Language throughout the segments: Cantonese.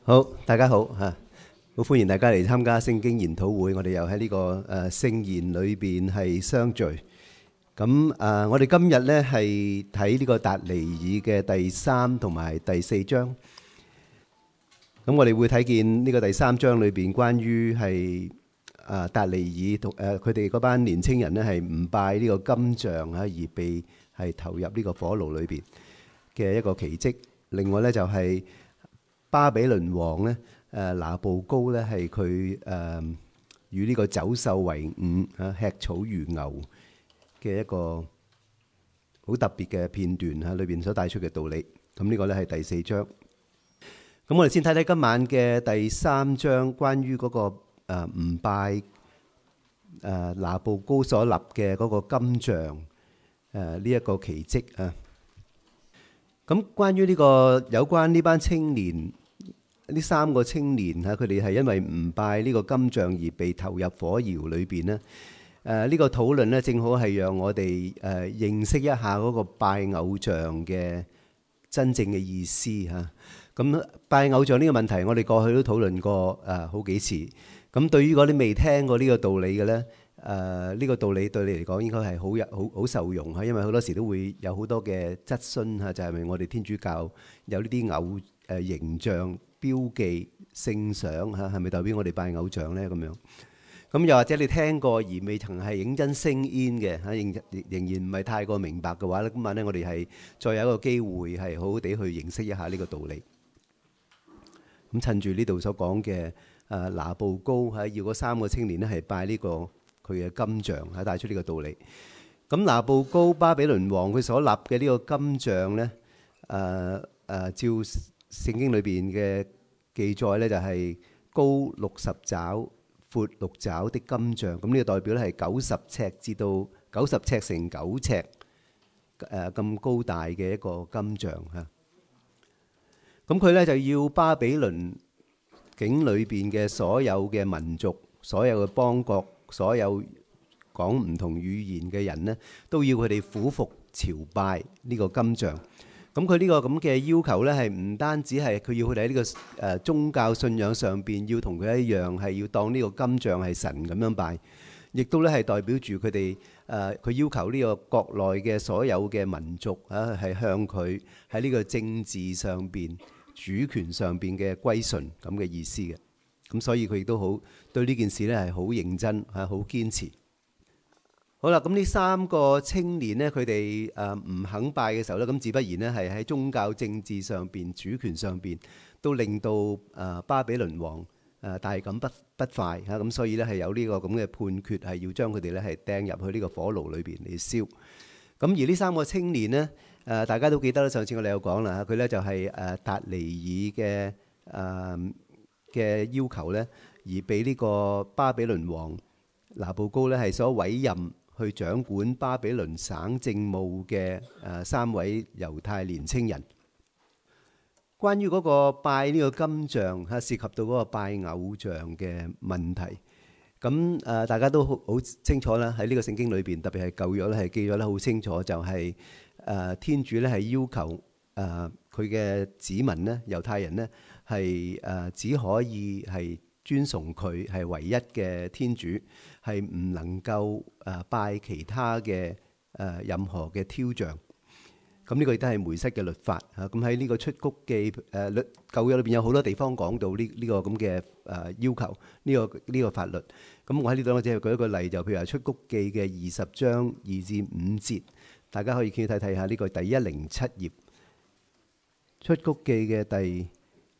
好，大家好嚇，好歡迎大家嚟參加聖經研討會。我哋又喺呢個聖言裏邊係相聚。咁我哋今日呢係睇呢個達尼爾嘅第3同埋第4章。咁我哋會睇見呢個第3章裏邊關於係達尼爾同佢哋嗰班年青人呢係唔拜呢個金像啊，而被係投入呢個火爐裏邊嘅一個奇蹟。另外呢就係巴比倫王咧，拿步高咧係佢與呢個走獸為伍啊，吃草如牛嘅一個好特別嘅片段嚇，裏邊所帶出嘅道理。咁呢個咧係第4章。咁我哋先睇睇今晚嘅第3章，關於嗰個唔拜拿步高所立嘅嗰個金像呢一個奇蹟啊。咁關於呢個有關呢班青年，呢3個青年嚇，佢哋係因為唔拜呢個金像而被投入火窯裏邊呢。呢個討論呢，正好係讓我哋認識一下嗰個拜偶像嘅真正嘅意思嚇。咁拜偶像呢個問題，我哋過去都討論過好幾次。咁對於嗰啲未聽過呢個道理嘅呢，呢個道理對你嚟講應該係好受用嚇，因為好多時都會有好多嘅質詢嚇，就係咪我哋天主教有呢啲形象標記聖相嚇，係咪代表我哋拜偶像呢？咁樣咁又或者你聽過而未曾係認真升煙嘅嚇，仍然唔係太過明白嘅話咧，今晚呢我哋係再有一個機會係好好地去認識一下呢個道理。咁趁住呢度所講嘅拿步高嚇，要嗰3個青年呢係拜呢個佢嘅金像嚇，帶出呢個道理。咁拿步高巴比倫王佢所立嘅呢個金像呢，照聖經裏邊嘅記載呢，就係高60肘、闊6肘的金像。咁呢個代表咧係90尺至到90尺乘9尺咁高大嘅一個金像嚇。咁佢呢就要巴比倫境裏邊嘅所有嘅民族、所有嘅邦國、所有講唔同語言嘅人呢，都要佢哋俯伏朝拜呢個金像。咁佢呢個咁嘅要求呢，係唔單止係佢要佢哋喺呢個宗教信仰上邊要同佢一樣，係要當呢個金像係神咁樣拜，亦都咧係代表住佢哋佢要求呢個國內嘅所有嘅民族啊，係向佢喺呢個政治上邊、主權上邊嘅歸順咁嘅意思嘅。咁所以佢亦都好對呢件事呢係好認真嚇，好堅持。好啦，咁呢3個青年呢，佢哋唔肯拜嘅時候呢，咁自不然呢係喺宗教政治上邊、主權上邊都令到巴比倫王大感不快嚇，咁所以呢係有呢個咁嘅判決，係要將佢哋呢係掟入去呢個火爐裏邊嚟燒。咁而呢3個青年呢，大家都記得啦，上次我哋有講啦，佢呢就係達尼爾嘅要求呢，而被呢個巴比倫王拿步高呢係所委任去掌管巴比倫省政務嘅3位猶太年青人。關於嗰個拜呢個金像嚇，涉及到嗰個拜偶像嘅問題。咁大家都好清楚啦，喺呢個聖經裏邊，特別係舊約咧，係記咗得好清楚，就係天主咧係要求佢嘅子民呢，猶太人呢，係只可以係尊崇佢係唯一嘅天主，係唔能夠拜其他嘅任何嘅雕像。咁呢個亦都係梅瑟嘅律法嚇。咁喺呢個出谷記舊約裏邊有好多地方講到呢個咁嘅要求，呢個法律。咁我喺呢度我只係舉一個例，就譬如話出谷記嘅20章2至5節，大家可以睇睇下呢個第107頁。出谷記嘅第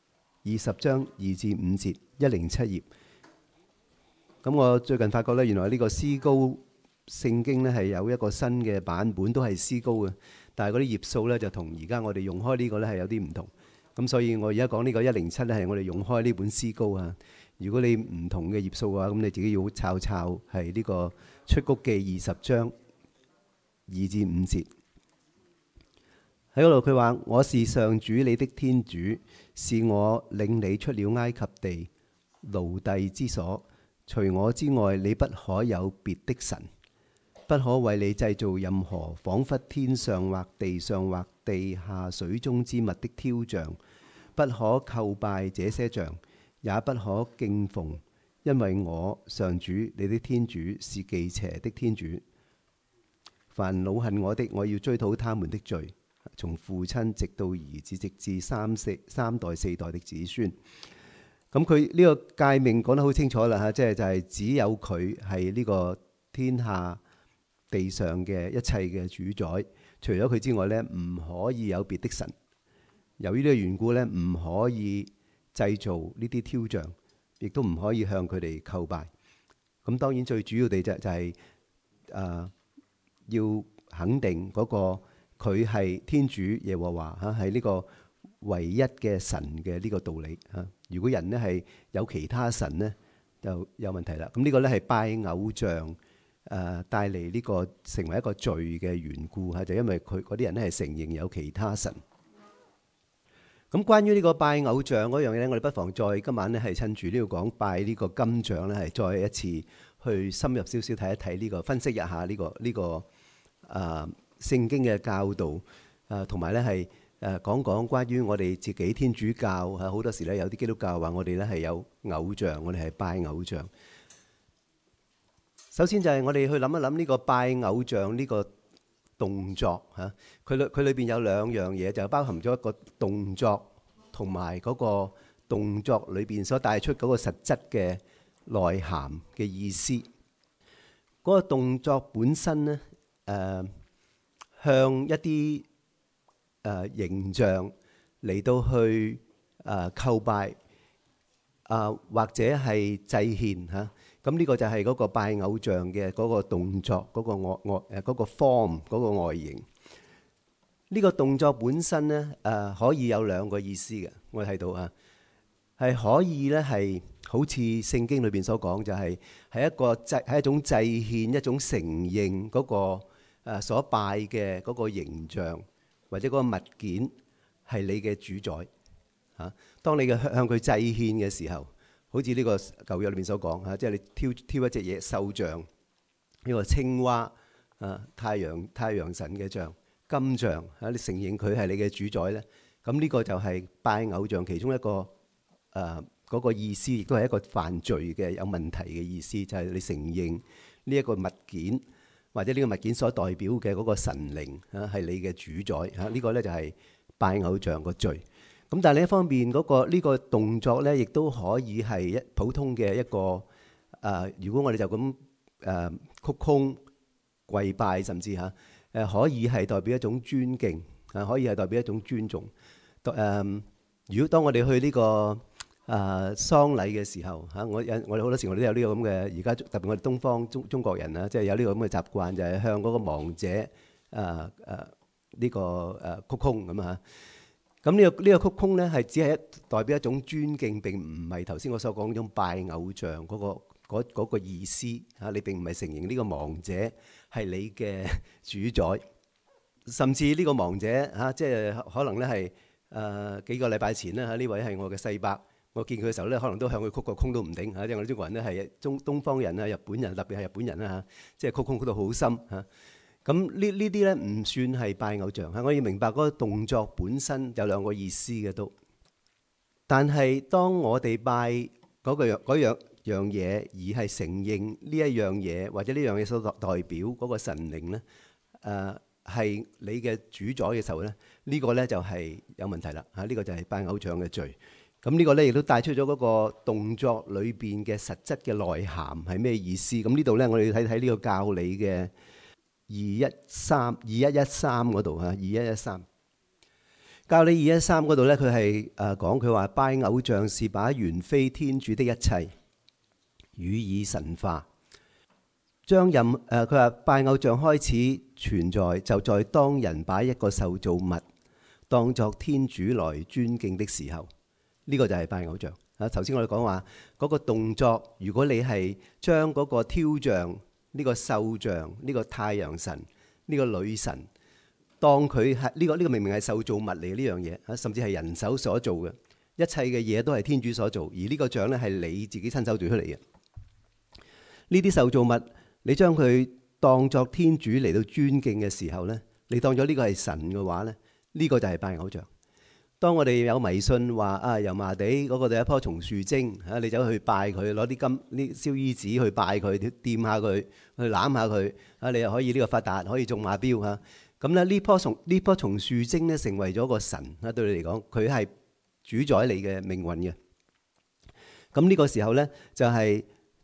20章2至5節，107頁。咁我最近發覺呢，原來呢個思高聖經呢係有一個新嘅版本，都係思高嘅，但係嗰啲頁數呢就同而家我哋用開呢個呢係有啲唔同。咁所以我而家講呢個107呢係我哋用開呢本思高啊。如果你唔同嘅頁數嘅話，咁你自己要抄係呢個出谷記20章2至5節。喺嗰度佢話：我是上主你的天主，是我領你出了埃及地奴隸之所。除我之外，你不可有別的神，不可為你製造任何仿佛天上或地上或地下水中之物的雕像， 不可叩拜這些像，也不可敬奉，因為我上主你的天主是忌邪的天主。凡惱恨我的，我要追討他們的罪，從父親直到兒子，直至三代四代的子孫。咁佢呢個誡命講得好清楚啦嚇，即係就係只有佢係呢個天下地上嘅一切嘅主宰，除咗佢之外咧，唔可以有別的神。由於呢個緣故咧，唔可以製造呢啲雕像，亦都唔可以向佢哋叩拜。咁當然最主要地就係要肯定嗰個佢係天主耶和華嚇，係呢個唯一嘅神嘅呢個道理嚇。如果人咧係有其他神咧，就有問題啦。咁呢個咧係拜偶像帶嚟呢個成為一個罪嘅緣故嚇，就因為佢嗰啲人咧係承認有其他神。咁關於呢個拜偶像嗰樣嘢咧，我哋不妨再今晚咧係趁住呢度講拜呢個金像咧，係再一次去深入少少睇一睇呢個，分析一下呢個聖經嘅教導，同埋咧係講講關於我哋自己天主教嚇，好多時咧有啲基督教話我哋咧係有偶像，我哋係拜偶像。首先就係我哋去諗一諗呢個拜偶像呢個動作嚇，佢裏邊有兩樣嘢，就包含咗一個動作同埋嗰個動作裏邊所帶出嗰個實質嘅內涵嘅意思。嗰個動作本身咧，向一啲形象嚟到去叩拜或者係祭獻嚇。咁呢個就係嗰個拜偶像嘅嗰個動作，嗰個 form 嗰個外形。呢個動作本身咧可以有兩個意思嘅，我哋睇到啊，係可以咧係好似聖經裏邊所講，就係係一種祭獻，一種承認嗰個所拜嘅嗰個形象或者嗰個物件係你嘅主宰嚇。當你向佢祭獻嘅時候，好似呢個舊約裏面所講嚇，即係你挑一隻嘢獸像，呢個青蛙太陽神嘅像、金像嚇，你承認佢係你嘅主宰咧，咁呢個就係拜偶像其中一個嗰個意思，亦都係一個犯罪嘅有問題嘅意思，就係你承認呢一個物件或者呢個物件所代表嘅嗰個神靈嚇係你嘅主宰嚇，呢個咧就係拜偶像個罪。咁但係另一方面呢個動作咧，亦都可以係普通嘅一個如果我哋就咁鞠躬跪拜，甚至嚇可以係代表一種尊敬可以係代表一種尊重。如果當我哋去呢個喪禮嘅時候嚇，我哋好多時我哋都有呢個咁嘅，而家特別我哋東方中國人啊，即係有呢個咁嘅習慣，就係向嗰個亡者呢個鞠躬咁嚇。咁呢個鞠躬咧係只係代表一種尊敬，並唔係頭先我所講嗰種拜偶像嗰個意思嚇。你並唔係承認呢個亡者係你嘅主宰，甚至呢個亡者嚇，即係可能咧係幾個禮拜前咧嚇，呢位係我嘅世伯，我見佢嘅時候咧，可能都向佢鞠個躬都唔定嚇。即係我哋中國人咧係東方人啊，日本人特別係日本人啦嚇，即係鞠躬鞠到好深嚇。咁呢啲咧唔算係拜偶像嚇，我要明白嗰個動作本身有兩個意思嘅都。但係當我哋拜嗰樣嘢，而係承認呢一樣嘢或者呢樣嘢所代表嗰個神靈咧，係你嘅主宰嘅時候咧，呢個咧就係有問題啦嚇。呢個就係拜偶像嘅罪。咁呢個咧亦都帶出咗嗰個動作裏邊嘅實質嘅內涵係咩意思？咁呢度咧我哋要睇睇呢個教理嘅2113嗰度嚇，2113教理2113嗰度咧，佢係講佢話拜偶像是把原非天主的一切予以神化，將佢話拜偶像開始存在，就在當人把一個受造物當作天主來尊敬的時候，呢個就係拜偶像啊。頭先我哋講話嗰個動作，如果你係將嗰個雕像，呢個獸像，呢個太陽神，呢個女神，當佢係呢個明明係受造物嚟嘅呢樣嘢，甚至係人手所做嘅，一切嘅嘢都係天主所做，而呢個像咧係你自己親手做出嚟嘅。呢啲受造物，你將佢當作天主嚟到尊敬嘅時候咧，你當咗呢個係神嘅話咧，呢個就係拜偶像。 當我哋有迷信話啊，油麻地嗰個就一棵松樹精嚇，你走去拜佢，攞啲金燒衣紙去拜佢，掂下佢，去攬下佢啊，你又可以呢個發達，可以中馬標嚇。咁咧呢棵松樹精咧成為咗個神啊，對你嚟講，佢係主宰你嘅命運嘅。咁呢個時候咧就係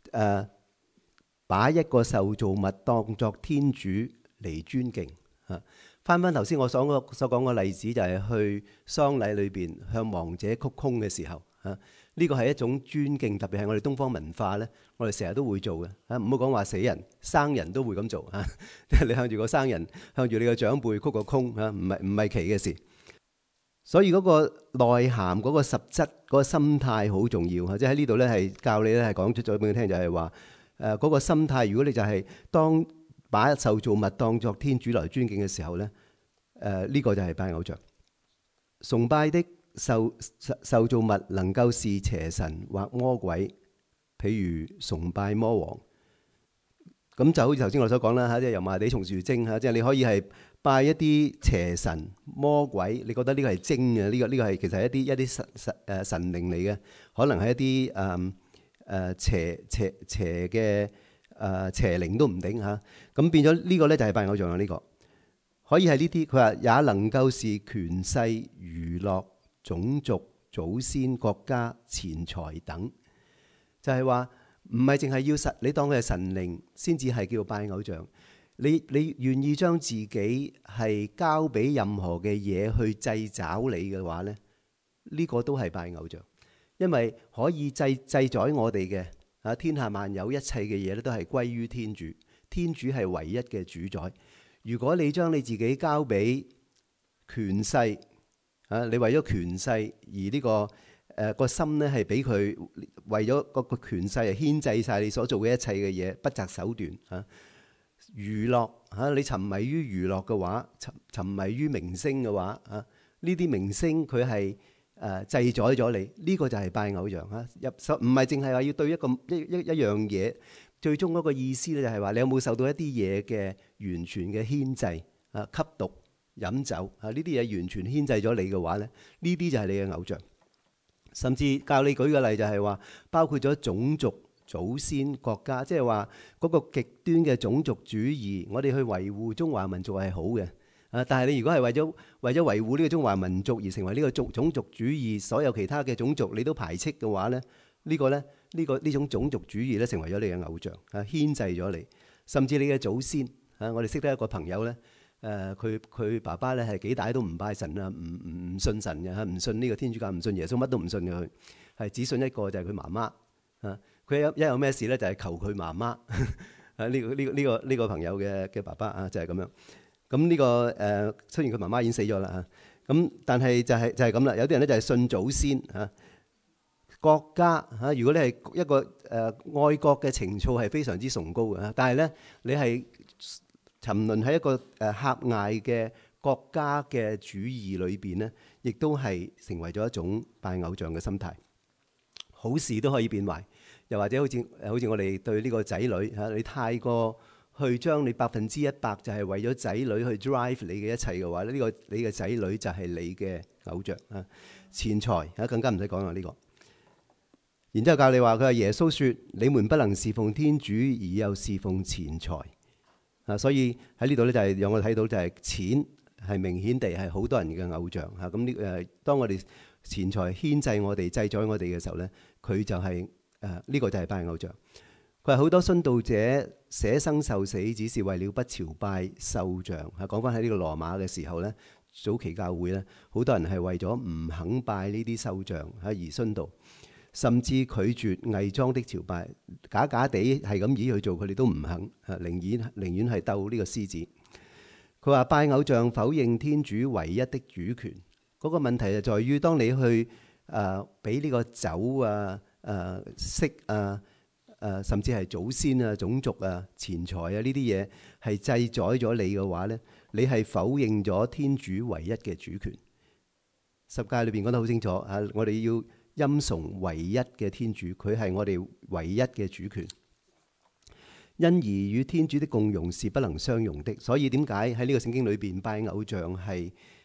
把一個受造物當作天主嚟尊敬嚇。翻頭先我所講個例子，就係去喪禮裏邊向亡者鞠躬嘅時候，呢個係一種尊敬，特別係我哋東方文化咧，我哋成日都會做嘅。唔好講話死人，生人都會咁做嚇。你向住個生人，向住你嘅長輩鞠個躬嚇，唔係奇嘅事。所以嗰個內涵、嗰個實質、嗰個心態好重要嚇。即係喺呢度咧係教你咧係講出咗俾你聽，就係話嗰個心態，如果你就係當把受造物當作天主來尊敬嘅時候咧，呢個就係拜偶像。崇拜的受造物能夠是邪神或魔鬼，譬如崇拜魔王。咁就好似頭先我所講啦嚇，即係油麻地松樹精嚇，即係你可以係拜一啲邪神魔鬼，你覺得呢個係精嘅，呢個係其實係一啲神靈嚟嘅，可能係一啲邪嘅邪靈都唔定嚇。咁變咗呢個咧就係拜偶像啦。呢個可以係呢啲，佢話也能夠是權勢、娛樂、種族、祖先、國家、錢財等，就係話唔係淨係要你當佢係神靈先至係叫拜偶像。你願意將自己係交俾任何嘅嘢去掣肘你嘅話咧，呢個都係拜偶像，因為可以制宰我哋嘅天下萬有一切嘅嘢咧，都係歸於天主。天主係唯一嘅主宰。如果你將你自己交俾權勢你為咗權勢而呢個心咧係俾佢為咗個權勢係牽制晒你所做嘅一切嘅嘢，不擇手段娛樂你沉迷於娛樂嘅話，沉迷於明星嘅話呢啲明星佢係制宰咗你，呢個就係拜偶像唔係淨係話要對一樣嘢，最終嗰個意思咧就係話你有冇受到一啲嘢嘅完全嘅牽制吸毒、飲酒呢啲嘢完全牽制咗你嘅話咧，呢啲就係你嘅偶像。甚至教你舉個例就係話，包括咗種族、祖先、國家，即係話嗰個極端嘅種族主義，我哋去維護中華民族係好嘅但係你如果係為咗維護呢個中華民族而成為呢個種族主義，所有其他嘅種族你都排斥嘅話咧，呢種種族主義咧成為咗你嘅偶像牽制咗你。甚至你嘅祖先我哋識得一個朋友咧，佢爸爸咧係幾大都唔拜神啊，唔信神嘅唔信呢個天主教，唔信耶穌，乜都唔信嘅，佢係只信一個就係佢媽媽佢一有咩事咧就係求佢媽媽呢個朋友嘅爸爸就係咁樣。咁呢個雖然佢媽媽已經死咗啦咁但係就係咁啦。有啲人咧就係信祖先國家如果你係一個愛國嘅情操係非常之崇高嘅但係咧你係沉淪喺一個狹隘嘅國家嘅主義裏邊咧，亦都係成為咗一種拜偶像嘅心態。好事都可以變壞，又或者好似我哋對呢個仔女你太過去將你100%就係為咗仔女去 drive 你嘅一切嘅話咧，呢個你嘅仔女就係你嘅偶像錢財更加唔使講啦呢個。然之後教你話，佢話耶穌說：你們不能侍奉天主而又侍奉錢財所以喺呢度咧就係讓我睇到就係錢係明顯地係好多人嘅偶像咁當我哋錢財牽制我哋、制宰我哋嘅時候咧，佢就係呢個就係拜偶像。佢話好多殉道者捨生受死，只是為了不朝拜獸像講翻喺呢個羅馬嘅時候咧，早期教會咧，好多人係為咗唔肯拜呢啲獸像而殉道，甚至拒絕偽裝的朝拜，假假地係咁意去做，佢哋都唔肯寧願係鬥呢個獅子。佢話拜偶像否認天主唯一的主權。嗰個問題就在於，當你去俾呢個酒色甚至係祖先種族錢財呢啲嘢係制宰咗你嘅話咧，你係否認咗天主唯一嘅主權。十誡裏邊講得好清楚我哋要欽崇唯一嘅天主，佢係我哋唯一嘅主權。因而與天主的共融是不能相容的。所以點解喺呢個聖經裏邊拜偶像係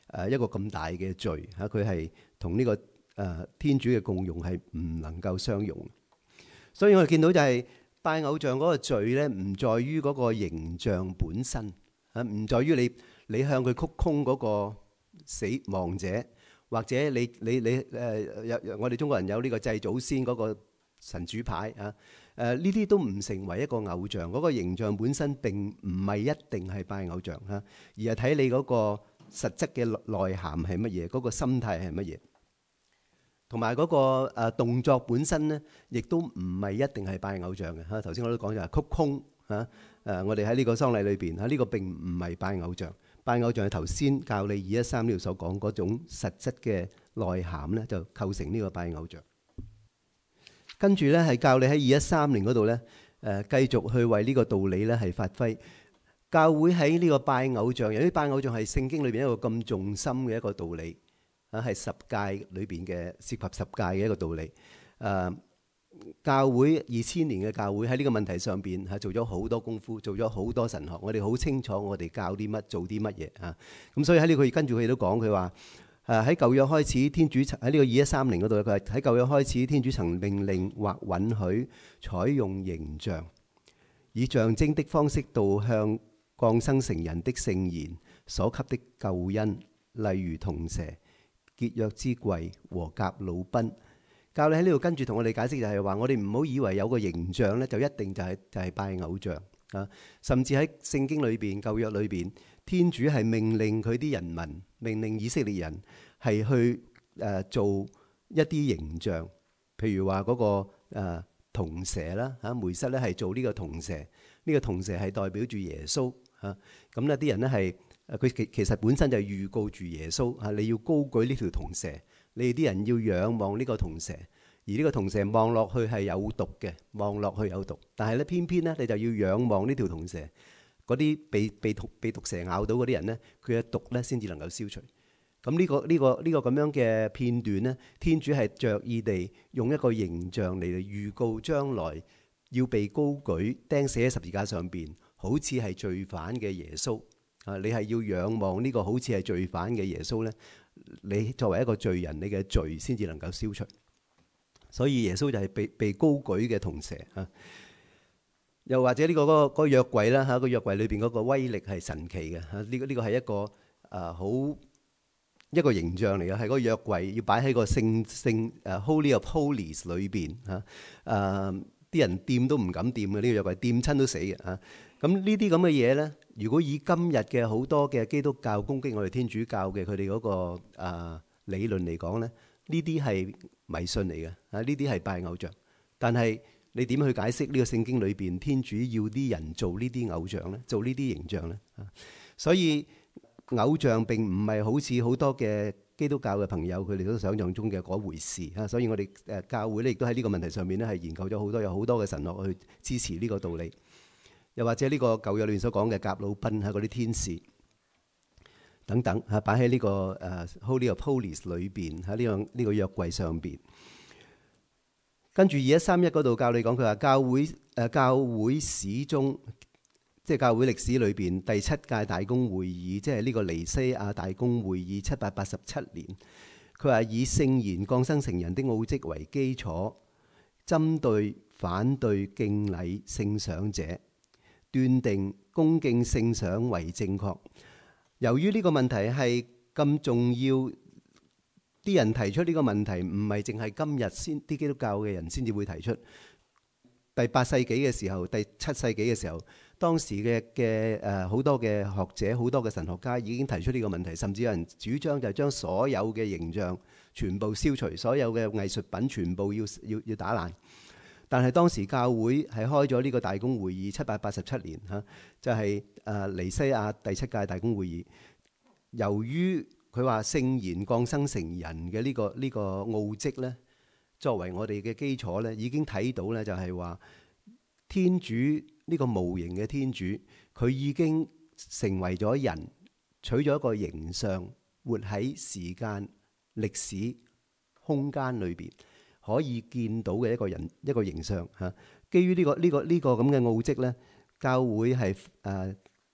一個咁大嘅罪嚇，佢係同呢個天主嘅共融係唔能夠相容。所以我哋見到就係拜偶像嗰個罪咧，唔在於嗰個形象本身嚇，唔在於你向佢曲躬嗰個死亡者，或者我哋中國人有呢個祭祖先嗰個神主牌啊，呢啲都唔成為一個偶像。嗰個形象本身並唔係一定係拜偶像嚇，而係睇你嗰個實質嘅內涵係乜嘢，嗰個心態係乜嘢，同埋嗰個動作本身咧，亦都唔係一定係拜偶像嘅嚇。頭先我都講就係曲躬嚇，我哋喺呢個喪禮裏邊嚇，呢個並唔係拜偶像。拜偶像係頭先教你213呢度所講嗰種實質嘅內涵咧，就構成呢個拜偶像。跟住咧係教你喺2130嗰度咧，繼續去為呢個道理咧係發揮。教會喺呢個拜偶像，由於拜偶像係聖經裏邊一個咁重心嘅一個道理，係十誡裏邊嘅涉及十誡嘅一個道理。教會2000年嘅教會喺呢個問題上邊係做咗好多功夫，做咗好多神學。我哋好清楚我哋教啲乜，做啲乜嘢啊。咁所以喺呢個跟住佢都講，佢話喺舊約開始，天主喺呢個2130嗰度，佢話喺舊約開始，天主曾命令或允許採用形象，以象徵的方式導向降生成人的聖言所給的救恩，例如銅蛇、結約之櫃和革魯賓。教你喺呢度跟住同我哋解釋就係話，我哋唔好以為有個形象咧就一定就係拜偶像啊。甚至喺聖經裏邊、舊約裏邊，天主係命令佢啲人民，命令以色列人係去做一啲形象，譬如話嗰個銅蛇啦嚇，梅瑟咧係做呢個銅蛇，呢個銅蛇係代表住耶穌嚇。咁咧啲人咧係佢其實本身就係預告住耶穌嚇，你要高舉呢條銅蛇。你哋啲人要仰望呢個銅蛇，而呢個銅蛇望落去係有毒嘅，望落去有毒。但係咧，偏偏咧你就要仰望呢條銅蛇，嗰啲被毒蛇咬到嗰啲人咧，佢嘅毒咧先至能夠消除。咁呢個咁樣嘅片段咧，天主係着意地用一個形象嚟預告將來要被高舉釘死喺十字架上邊，好似係罪犯嘅耶穌啊！你係要仰望呢個好似係罪犯嘅耶穌咧。你作為一個罪人，你嘅罪先至能夠消除。所以耶穌就係被高舉嘅銅蛇啊。又或者呢個嗰個約櫃啦嚇，個約櫃裏邊嗰個威力係神奇嘅嚇。呢個係一個好一個形象嚟嘅，係嗰個約櫃要擺喺個聖Holy of Holies 裏邊嚇。啲人掂都唔敢掂嘅，呢個約櫃掂親都死嘅嚇。咁呢啲咁嘅嘢咧，如果以今日嘅好多嘅基督教攻擊我哋天主教嘅佢哋嗰個理論嚟講咧，呢啲係迷信嚟嘅啊！呢啲係拜偶像。但係你點去解釋呢個聖經裏邊天主要啲人做呢啲偶像咧，做呢啲形象咧啊？所以偶像並唔係好似好多嘅基督教嘅朋友佢哋都想象中嘅嗰回事啊！所以我哋教會咧亦都喺呢個問題上面咧係研究咗好多，有好多嘅神學去支持呢個道理。又或者呢個舊約裏面所講嘅革魯賓嗰啲天使等等嚇，擺喺呢個Holy of Holies 裏邊喺呢個約櫃上邊。跟住2131嗰度教你講，佢話教會史中，即係教會歷史裏邊第7屆大公會議，即係呢個尼西亞大公會議787年。佢話以聖言降生成人的奧蹟為基礎，針對反對敬禮聖賞者，斷定恭敬聖賞為正確。由於呢個問題係咁重要，啲人提出呢個問題唔係淨係今日先啲基督教嘅人先至會提出。第8世紀嘅時候，第7世紀嘅時候，當時嘅好多嘅學者、好多嘅神學家已經提出呢個問題，甚至有人主張就係將所有嘅形象全部消除，所有嘅藝術品全部要打爛。但係當時教會係開咗呢個大公會議787年嚇，就係尼西亞第7屆大公會議。由於佢話聖言降生成人嘅呢個奧蹟咧，作為我哋嘅基礎咧，已經睇到咧就係話天主呢個無形嘅天主，佢已經成為咗人，取咗一個形象，活喺時間、歷史、空間裏邊。可以見到嘅一個人一個形象嚇，基於呢個咁嘅奧蹟咧，教會係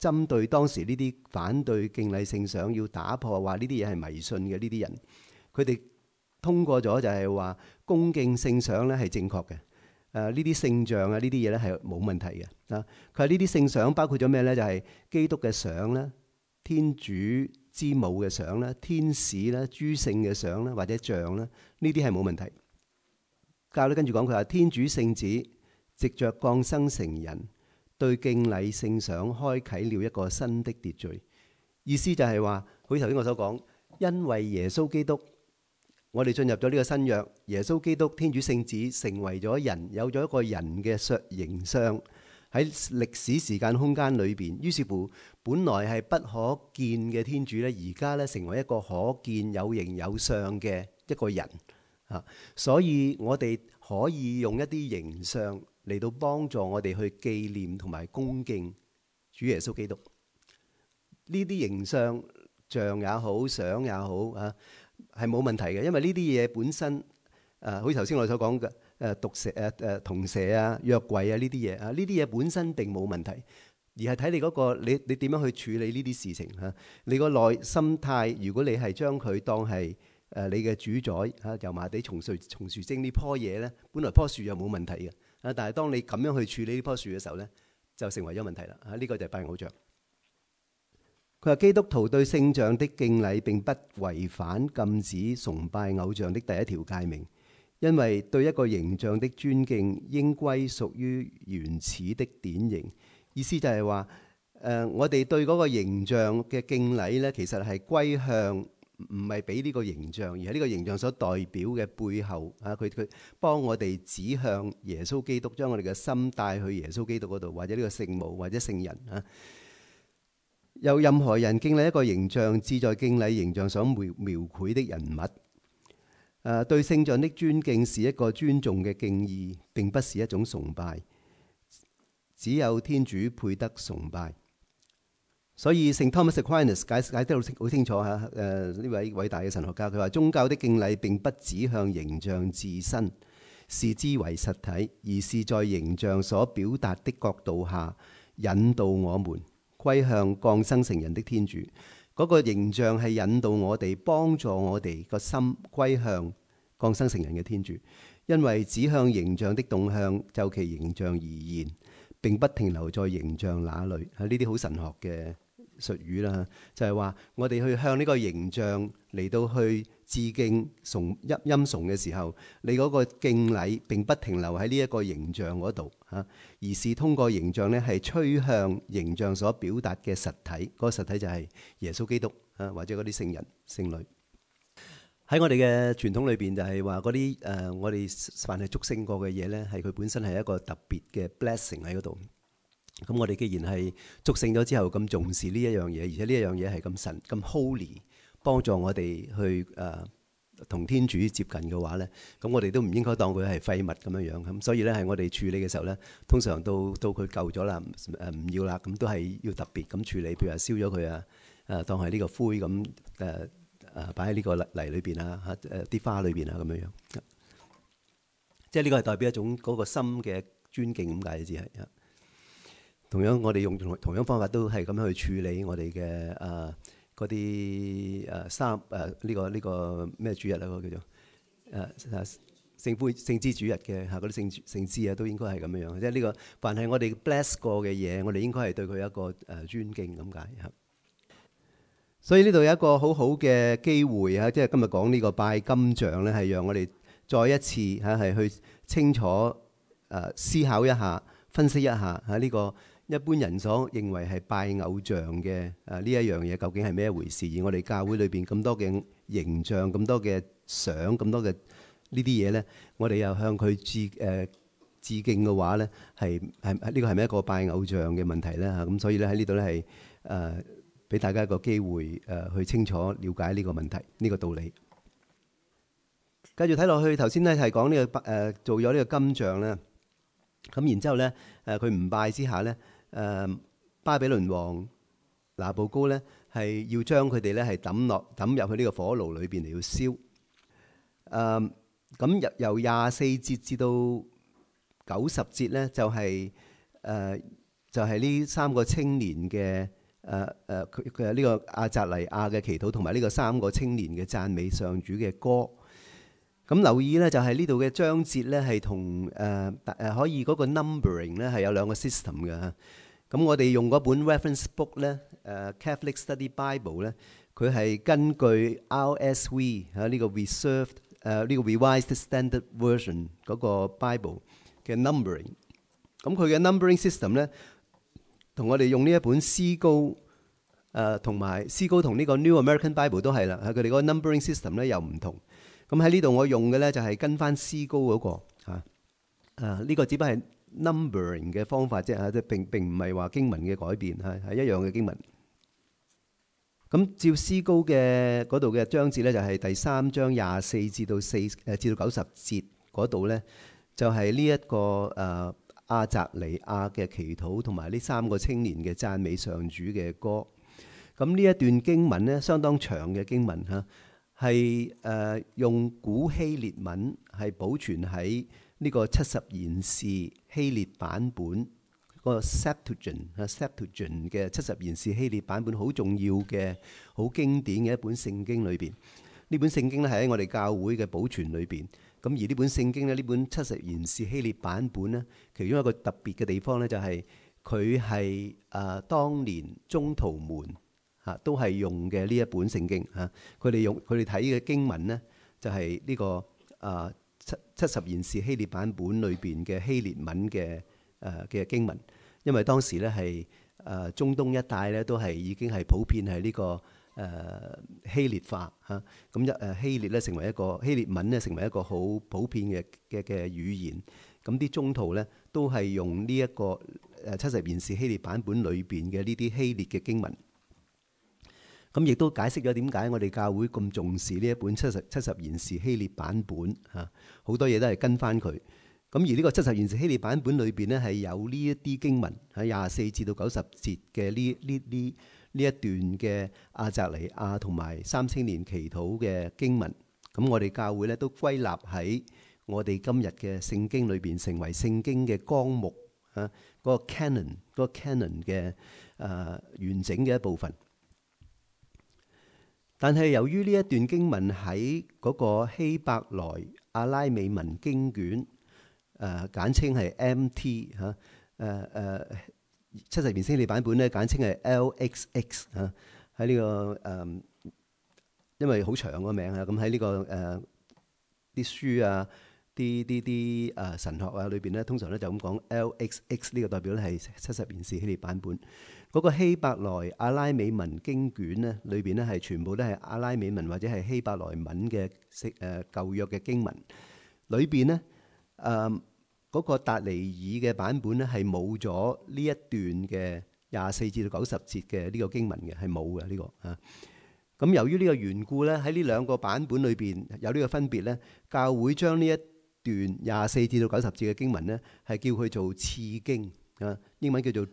針對當時呢啲反對敬禮聖上，要打破話呢啲嘢係迷信嘅呢啲人，佢哋通過咗就係話恭敬聖上咧係正確嘅。呢啲聖像啊，呢啲嘢咧係冇問題嘅。佢話呢啲聖像包括咗咩咧？就係基督嘅像啦、天主之母嘅像啦、天使啦、諸聖嘅像啦或者像啦，呢啲係冇問題。教咧跟住講，佢話天主聖子藉着降生成人，對敬禮聖上開啟了一個新的秩序。意思就係話，好似頭先我所講，因為耶穌基督，我哋進入咗呢個新約，耶穌基督天主聖子成為咗人，有咗一個人嘅形象喺歷史時間空間裏邊。於是乎，本來係不可見嘅天主咧，而家咧成為一個可見有形有相嘅一個人啊。所以我哋可以用一啲形象嚟到幫助我哋去紀念同埋恭敬主耶穌基督。呢啲形象像也好，像也好啊，係冇問題嘅，因為呢啲嘢本身好似頭先我哋所講嘅毒蛇銅蛇啊、約櫃啊呢啲嘢啊，呢啲嘢本身並冇問題，而係睇你嗰個你點樣去處理呢啲事情嚇。你個內心態，如果你係將佢當係你嘅主宰嚇，油麻地松樹精呢棵嘢咧，本來棵樹又冇問題嘅啊，但係當你咁樣去處理呢棵樹嘅時候咧，就成為咗問題啦嚇。呢個就係拜偶像。佢話基督徒對聖像的敬禮並不違反禁止崇拜偶像的第一條誡命，因為對一個形象的尊敬應歸屬於原始的典型。意思就係話，我哋對嗰個形象嘅敬禮呢，其實係歸向唔係俾呢個形象，而係呢個形象所代表嘅背後啊，佢幫我哋指向耶穌基督，將我哋嘅心帶去耶穌基督嗰度，或者呢個聖母或者聖人啊。有任何人敬禮一個形象，志在敬禮形象所描繪的人物。對聖像的尊敬是一個尊重嘅敬意，並不是一種崇拜。只有天主配得崇拜。所以聖 Thomas Aquinas 解得好清楚嚇。呢位偉大嘅神學家，佢話宗教的敬禮並不指向形象自身，視之為實體，而是在形象所表達的角度下引導我們歸向降生成人的天主。嗰個形象係引導我哋，幫助我哋個心歸向降生成人嘅天主。因為指向形象的動向就其形象而言，並不停留在形象那裏。呢啲好神學嘅術語啦，就係話我哋去向呢個形象嚟到去致敬欽崇嘅時候，你嗰個敬禮並不停留喺呢一個形象嗰度嚇，而是通過形象咧係趨向形象所表達嘅實體。嗰個實體就係耶穌基督啊，或者嗰啲聖人聖女。喺我哋嘅傳統裏邊就係話嗰啲我哋凡係祝聖過嘅嘢咧，係佢本身係一個特別嘅 blessing 喺嗰度。咁我哋既然係祝聖咗之後咁重視呢一樣嘢，而且呢一樣嘢係咁神咁 holy，幫助我哋去同天主接近嘅話咧，咁我哋都唔應該當佢係廢物咁樣樣。咁所以咧係我哋處理嘅時候咧，通常到佢舊咗啦，唔要啦，咁都係要特別咁處理，譬如話燒咗佢啊，當係呢個灰咁擺喺呢個泥裏邊啊，啲花裏邊啊咁樣樣。即係呢個係代表一種嗰個心嘅尊敬咁解，只係。同樣我哋用同樣方法都係咁樣去處理我哋嘅嗰啲呢個咩主日啊，嗰個叫做聖枝主日嘅嗰啲聖枝啊，都應該係咁樣樣。即係呢個凡係我哋 bless 過嘅嘢，我哋應該係對佢一個尊敬咁解。所以呢度有一個好好嘅機會啊，即係今日講呢個拜金像咧，係讓我哋再一次係去清楚思考一下、分析一下呢個一般人所認為係拜偶像嘅呢一樣嘢究竟係咩一回事？而我哋教會裏邊咁多嘅形象、咁多嘅相、咁多嘅呢啲嘢咧，我哋又向佢致敬嘅話咧，係呢個係咪一個拜偶像嘅問題咧？咁所以咧喺呢度咧係俾大家一個機會去清楚了解呢個問題、呢個道理。繼續睇落去，頭先咧係講呢個做咗呢個金像咧，咁然之後咧佢唔拜之下咧。巴比倫王拿布高咧係要將佢哋咧係抌入去呢個火爐裏邊嚟要燒。咁由24節至到90節咧就係呢3個青年嘅佢呢個亞匝尼亞嘅祈禱，同埋呢個三個青年嘅讚美上主嘅歌。咁留意咧，就係呢度嘅章節咧，係同可以嗰個 numbering 咧係有兩個 system 嘅。咁我哋用嗰本 reference book 咧，Catholic Study Bible 咧，佢係根據 RSV 呢個 reserved 呢個 Revised Standard Version 嗰個 Bible 嘅 numbering。咁佢嘅 numbering system 咧，同我哋用呢一本思高同埋思高同呢個 New American Bible 都係啦，佢哋嗰個 numbering system 咧又唔同。咁喺呢度我用嘅咧就係跟翻思高嗰個呢個只不過係 numbering 嘅方法啫，即係並唔係話經文嘅改變，係一樣嘅經文。咁照思高嘅嗰度嘅章節咧，就係第3章24至到90節嗰度咧，就係呢一個亞匝尼亞嘅祈禱，同埋呢三個青年嘅讚美上主嘅歌。咁呢一段經文咧，相當長嘅經文係用古希臘文係保存喺呢個70賢士希臘版本個 Septuagint 嘅70賢士希臘版本，好重要嘅、好經典嘅一本聖經裏邊。呢本聖經咧係喺我哋教會嘅保存裏邊。咁而呢本聖經咧，呢本70賢士希臘版本咧，其中一個特別嘅地方咧，就係佢係當年宗徒們都係用嘅呢一本聖經嚇。佢哋睇嘅經文咧，就係呢個70賢士希臘版本裏邊嘅希臘文嘅經文。因為當時咧係中東一帶咧都係已經係普遍係呢個希臘化嚇。咁希臘咧成為一個希臘文咧成為一個好普遍嘅語言。咁啲宗徒咧都係用呢一個70賢士希臘版本裏邊嘅呢啲希臘嘅經文。咁亦都解釋咗點解我哋教會咁重視呢一本70賢士希臘版本嚇。好多嘢都係跟翻佢。咁而呢個70賢士希臘版本裏邊咧係有呢一啲經文喺24至到90節嘅呢一段嘅亞匝尼亞同埋三青年祈禱嘅經文。咁我哋教會咧都歸納喺我哋今日嘅聖經裏邊，成為聖經嘅綱目嗰個 canon 嘅完整嘅一部分。但係由於呢一段經文喺嗰個希伯來阿拉美文經卷簡稱係 MT 70賢士希臘版本咧簡稱係 LXX 喺呢個因為好長個名咁喺呢個啲書啊啲神學啊裏邊咧，通常咧就咁講 LXX 呢個代表咧係70賢士希臘版本。嗰個希伯來阿拉美文經卷咧裏邊咧係全部都係阿拉美文或者係希伯來文嘅舊約嘅經文裏邊咧嗰個達尼爾嘅版本咧係冇咗呢一段嘅24至到90節嘅呢個經文嘅，係冇嘅呢個咁由於呢個緣故咧，喺呢兩個版本裏邊有呢個分別咧，教會將呢一段24至到90節嘅經文咧係叫佢做次經英文叫做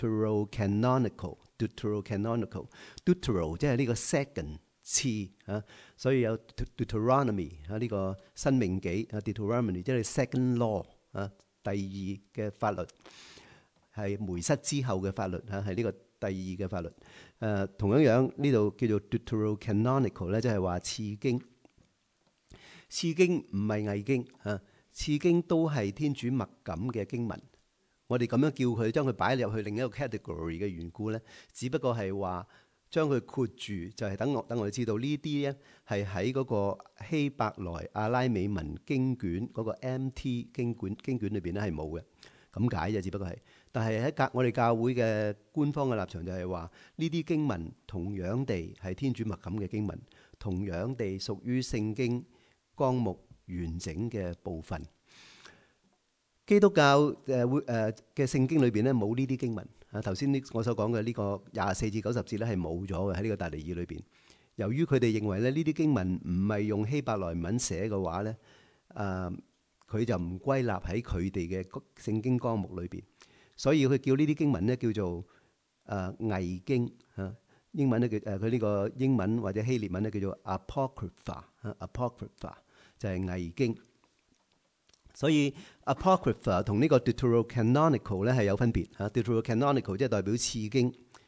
Deuterocanonical。Deutero 即係呢個 second 次所以有 Deuteronomy 呢個申命記Deuteronomy 即係 second law 第二嘅法律，係梅瑟之後嘅法律係呢個第二嘅法律。同樣呢度叫做 Deuterocanonical 咧，即係話次經。次經唔係偽經次經都係天主默感嘅經文。我哋咁樣叫佢，將佢擺入去另一個 category 嘅緣故咧，只不過係話將佢括住，就係等我哋知道呢啲咧係喺嗰個希伯來阿拉美文經卷嗰個 MT 經卷裏邊咧係冇嘅，咁解啫，只不過係。但係喺我哋教會嘅官方嘅立場就係話，呢啲經文同樣地係天主默感嘅經文，同樣地屬於聖經綱目完整嘅部分。基督教嘅聖經裏邊咧冇呢啲經文頭先我所講嘅呢個24至90節咧係冇咗嘅喺呢個達尼爾裏邊。由於佢哋認為咧呢啲經文唔係用希伯來文寫嘅話咧，佢就唔歸納喺佢哋嘅聖經綱目裏邊，所以佢叫呢啲經文咧叫做偽經英文咧佢呢個英文或者希臘文咧叫做 Apocrypha 就係偽經。所以 Apocrypha 同呢個 Deuterocanonical 咧係有分別Deuterocanonical 即係代表次經，係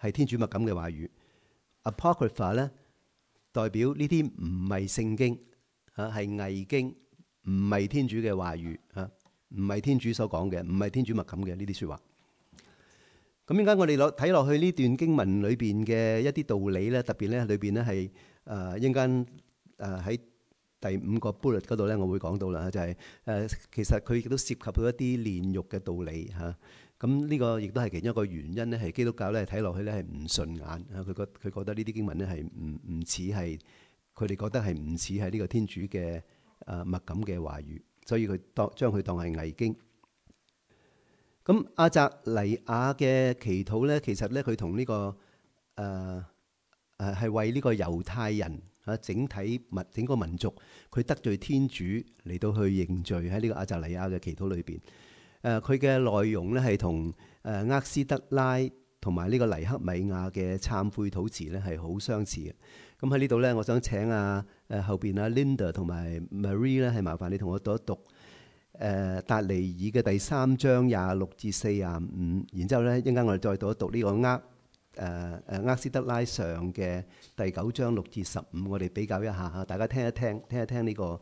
係天主默感嘅話語。Apocrypha 咧代表呢啲唔係聖經啊，係偽經，唔係天主嘅話語啊，唔係天主所講嘅，唔係天主默感嘅呢啲說話。咁點解我哋睇落去呢段經文裏邊嘅一啲道理咧，特別咧裏邊咧係一陣間喺第5個 bullet 嗰度咧，我會講到啦，就係其實佢亦都涉及到一啲煉獄嘅道理嚇。咁呢個亦都係其中一個原因咧，係基督教咧睇落去咧係唔順眼啊！佢覺得呢啲經文咧係唔似係佢哋覺得係唔似係呢個天主嘅默感嘅話語，所以佢將佢當係偽經。咁阿澤尼亞嘅祈禱咧，其實咧佢同呢個係為呢個猶太人啊整個民族佢得罪天主嚟到去認罪，喺呢個阿澤尼亞嘅祈禱裏邊。佢嘅內容咧係同厄斯德拉同埋呢個尼克米亞嘅懺悔禱詞咧係好相似嘅。咁喺呢度咧，我想請後邊Linda 同埋 Marie 咧係麻煩你同我讀一讀達尼爾嘅第3章26至45，然之後咧一陣間我哋再讀一讀呢個厄斯德拉上嘅第9章6至15，我哋比較一下嚇，大家聽一聽呢個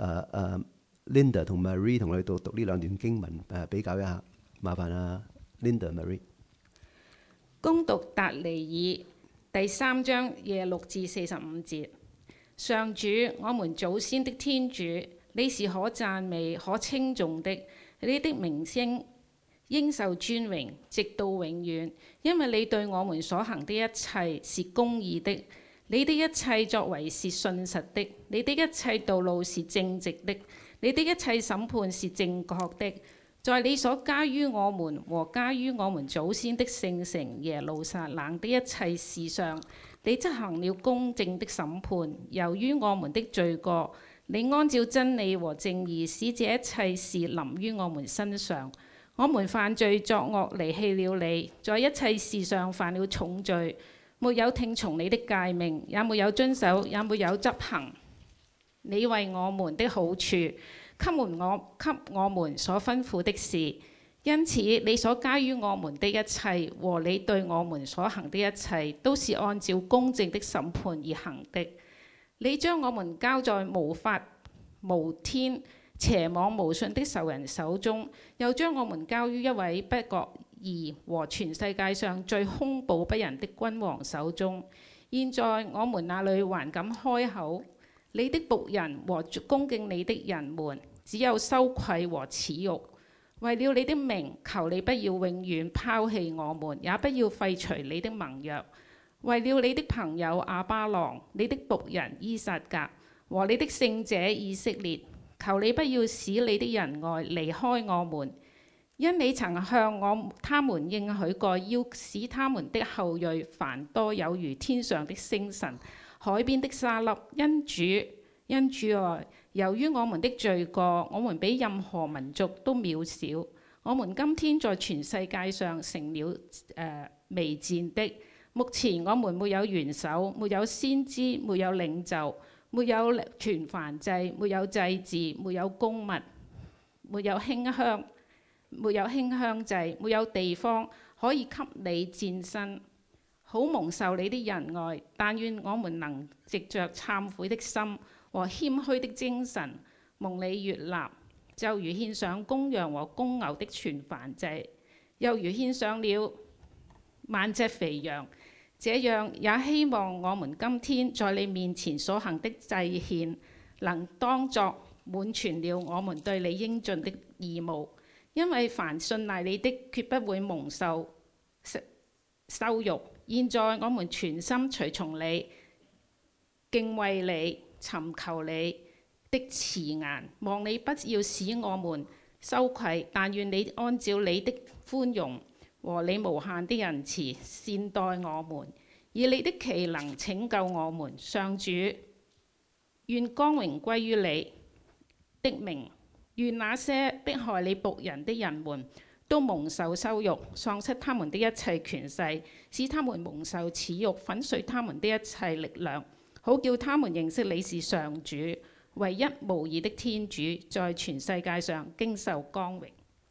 Linda 同 Marie 同我哋讀呢兩段經文比較一下，麻煩Linda Marie。 恭讀達尼爾第3章26至45節。上主，我們祖先的天主，你是可讚美、可稱頌的，你的名聲應受尊榮，直到永遠。因為你對我們所行的一切是公義的，你的一切作為是信實的，你的一切道路是正直的，你的一切審判是正確的。在你所加於我們和加於我們祖先的聖城耶路撒冷的一切事上，你執行了公正的審判。由於我們的罪過，你按照真理和正義使這一切事臨於我們身上。我們犯罪作惡，離棄了你，在一切事上犯了重罪，沒有聽從你的誡命，也沒有遵守，也沒有執行你為我們的好處給我們所吩咐的事。因此你所加於我們的一切和你對我們所行的一切，都是按照公正的審判而行的。你將我們交在無法無天、邪妄無信的仇人手中，又將我們交於一位不公義和全世界上最兇暴不仁的君王手中。現在我們那裏還敢開口？你的僕人和恭敬你的人們只有羞愧和恥辱。為了你的名，求你不要永遠拋棄我們，也不要廢除你的盟約。為了你的朋友亞巴郎、你的僕人伊撒格和你的聖者以色列，求你不要使你的仁愛離開我們，因你曾向他們應許過，要使他們的後裔繁多，有如天上的星辰、海邊的沙粒。因主愛，由於我們的罪過，我們比任何民族都渺小。我們今天在全世界上成了微賤的。目前我們沒有元首，沒有先知，沒有領袖，沒有全燔祭，沒有祭祀，沒有供物，沒有馨香祭，沒有地方可以給你戰身，好蒙受你的仁愛。但願我們能藉着懺悔的心和謙虛的精神蒙你悅納，就如獻上公羊和公牛的全燔祭，又如獻上了萬隻肥羊。這樣也希望我們今天在你面前所行的祭獻，能當作滿全了我們對你應盡的義務。因為凡信賴你的，決不會蒙受羞辱。現在我們全心隨從你，敬畏你，尋求你的慈顏，望你不要使我們羞愧，但願你按照你的寬容和你無限的仁慈善待我們，以你的奇能拯救我們。上主，願光榮歸於你的名，願那些迫害你僕人的人們都蒙受羞辱，喪失他們的一切權勢，使他們蒙受恥辱，粉碎他們的一切力量，好叫他們認識你是上主，唯一無二的天主，在全世界上經受光榮。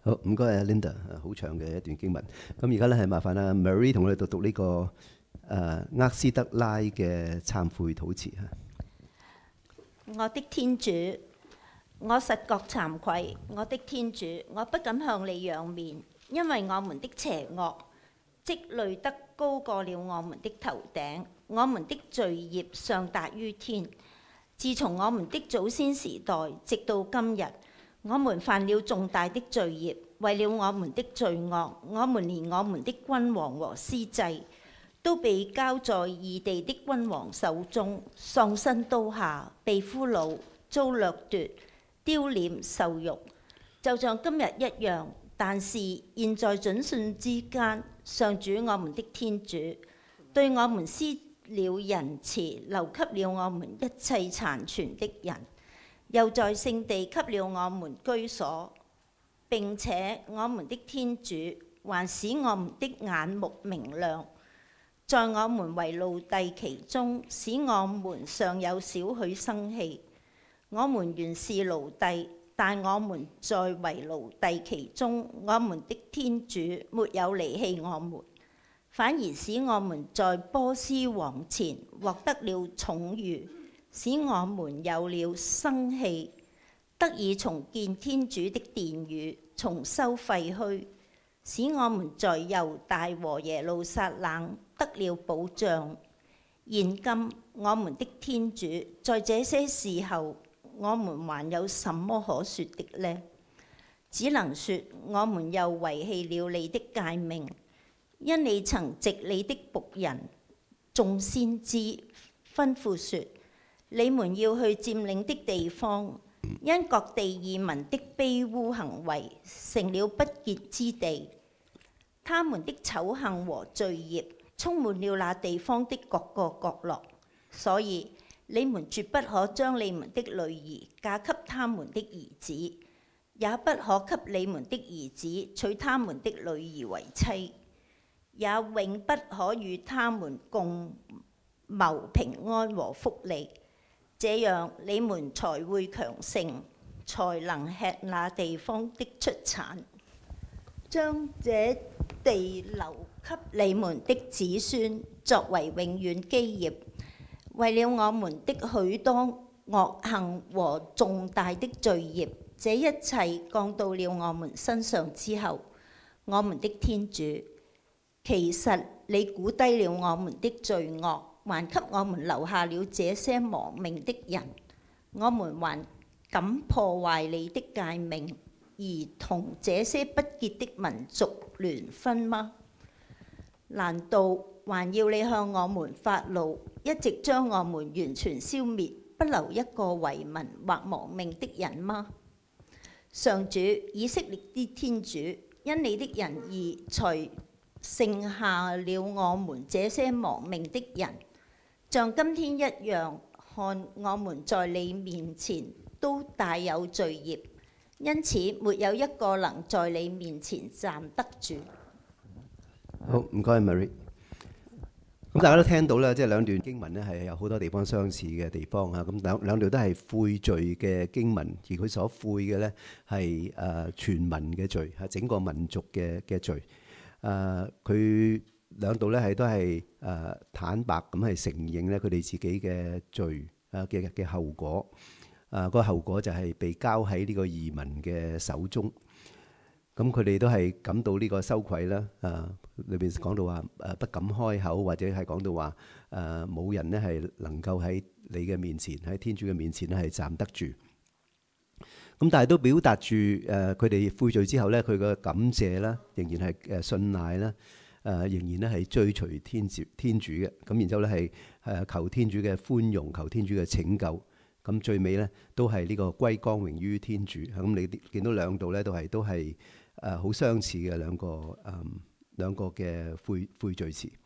好，唔該啊 Linda，好長嘅一段經文。咁而家咧係麻煩啊 Marie 同我哋讀呢個厄斯德拉嘅懺悔禱詞嚇。 我的天主，我實覺慚愧，我的天主，我不敢向你仰面，因為我們的邪惡積累得高過了我們的頭頂，我們的罪孽上達於天。自從我們的祖先時代直到今日，我們犯了重大的罪孽，為了我們的罪惡，我們連我們的君王和司祭都被交在異地的君王手中，喪身刀下，被俘虜，遭掠奪，丟臉受辱，就像今日一樣。但是現在準瞬之間，上主我們的天主對我們施了仁慈，留給了我們一切殘存的人，又在聖地給了我們居所。並且我們的天主還使我們的眼目明亮，在我們為奴隸其中，使我們尚有少許生氣。我們原是奴隸，但我們在為奴隸其中，我們的天主沒有離棄我們，反而使我們在波斯王前獲得了寵譽，使我們有了生氣，得以重建天主的殿宇，重修廢墟，使我們在猶大和耶路撒冷得了保障。現今我們的天主在這些事後，我們還有什麼可說的呢？只能說我們又遺棄了你的誡命，因你曾藉你的僕人眾先知吩咐說，你們要去佔領的地方，因各地異民的卑污行為成了不潔之地，他們的醜行和罪孽充滿了那地方的各個角落，所以你們絕不可將你們的女兒嫁給他們的兒子，也不可給你們的兒子娶他們的女兒為妻，也永不可與他們共謀平安和福利，這樣你們才會強盛，才能吃那地方的出產，將這地留給你們的子孫作為永遠基業。為了我們的許多惡行和重大的罪孽，這一切降到了我們身上之後，我們的天主，其實你估低了我們的罪惡，還給我們留下了這些亡命的人，我們還敢破壞你的誡命，而同這些不潔的民族聯婚嗎？難道還要你向我們發怒，一直將我們完全消滅，不留一個遺民或亡命的人嗎？上主，以色列的天主，因你的仁義才剩下了我們這些亡命的人，像今天一樣。看我們在你面前都大有罪孽，因此沒有一個能在你面前站得住。 好，唔該 Marie。咁大家都聽到啦，即係兩段經文呢係有好多地方相似嘅地方啊。咁兩段都係悔罪嘅經文，而佢所悔嘅呢係全民嘅罪，係整個民族嘅罪。佢兩度咧都係坦白咁係承認咧佢哋自己嘅罪嘅後果。個後果就係被交喺呢個移民嘅手中。咁佢哋都係感到呢個羞愧啦。裏邊講到話不敢開口，或者係講到話冇人咧係能夠喺你嘅面前，喺天主嘅面前咧係站得住。咁但係都表達住佢哋悔罪之後咧，佢嘅感謝啦，仍然係信賴啦，仍然咧係追隨天主嘅。咁然之後咧係求天主嘅寬容，求天主嘅拯救。咁最尾咧都係呢個歸光榮於天主。咁你見到兩度咧都係好相似嘅兩個嘅悔罪詞。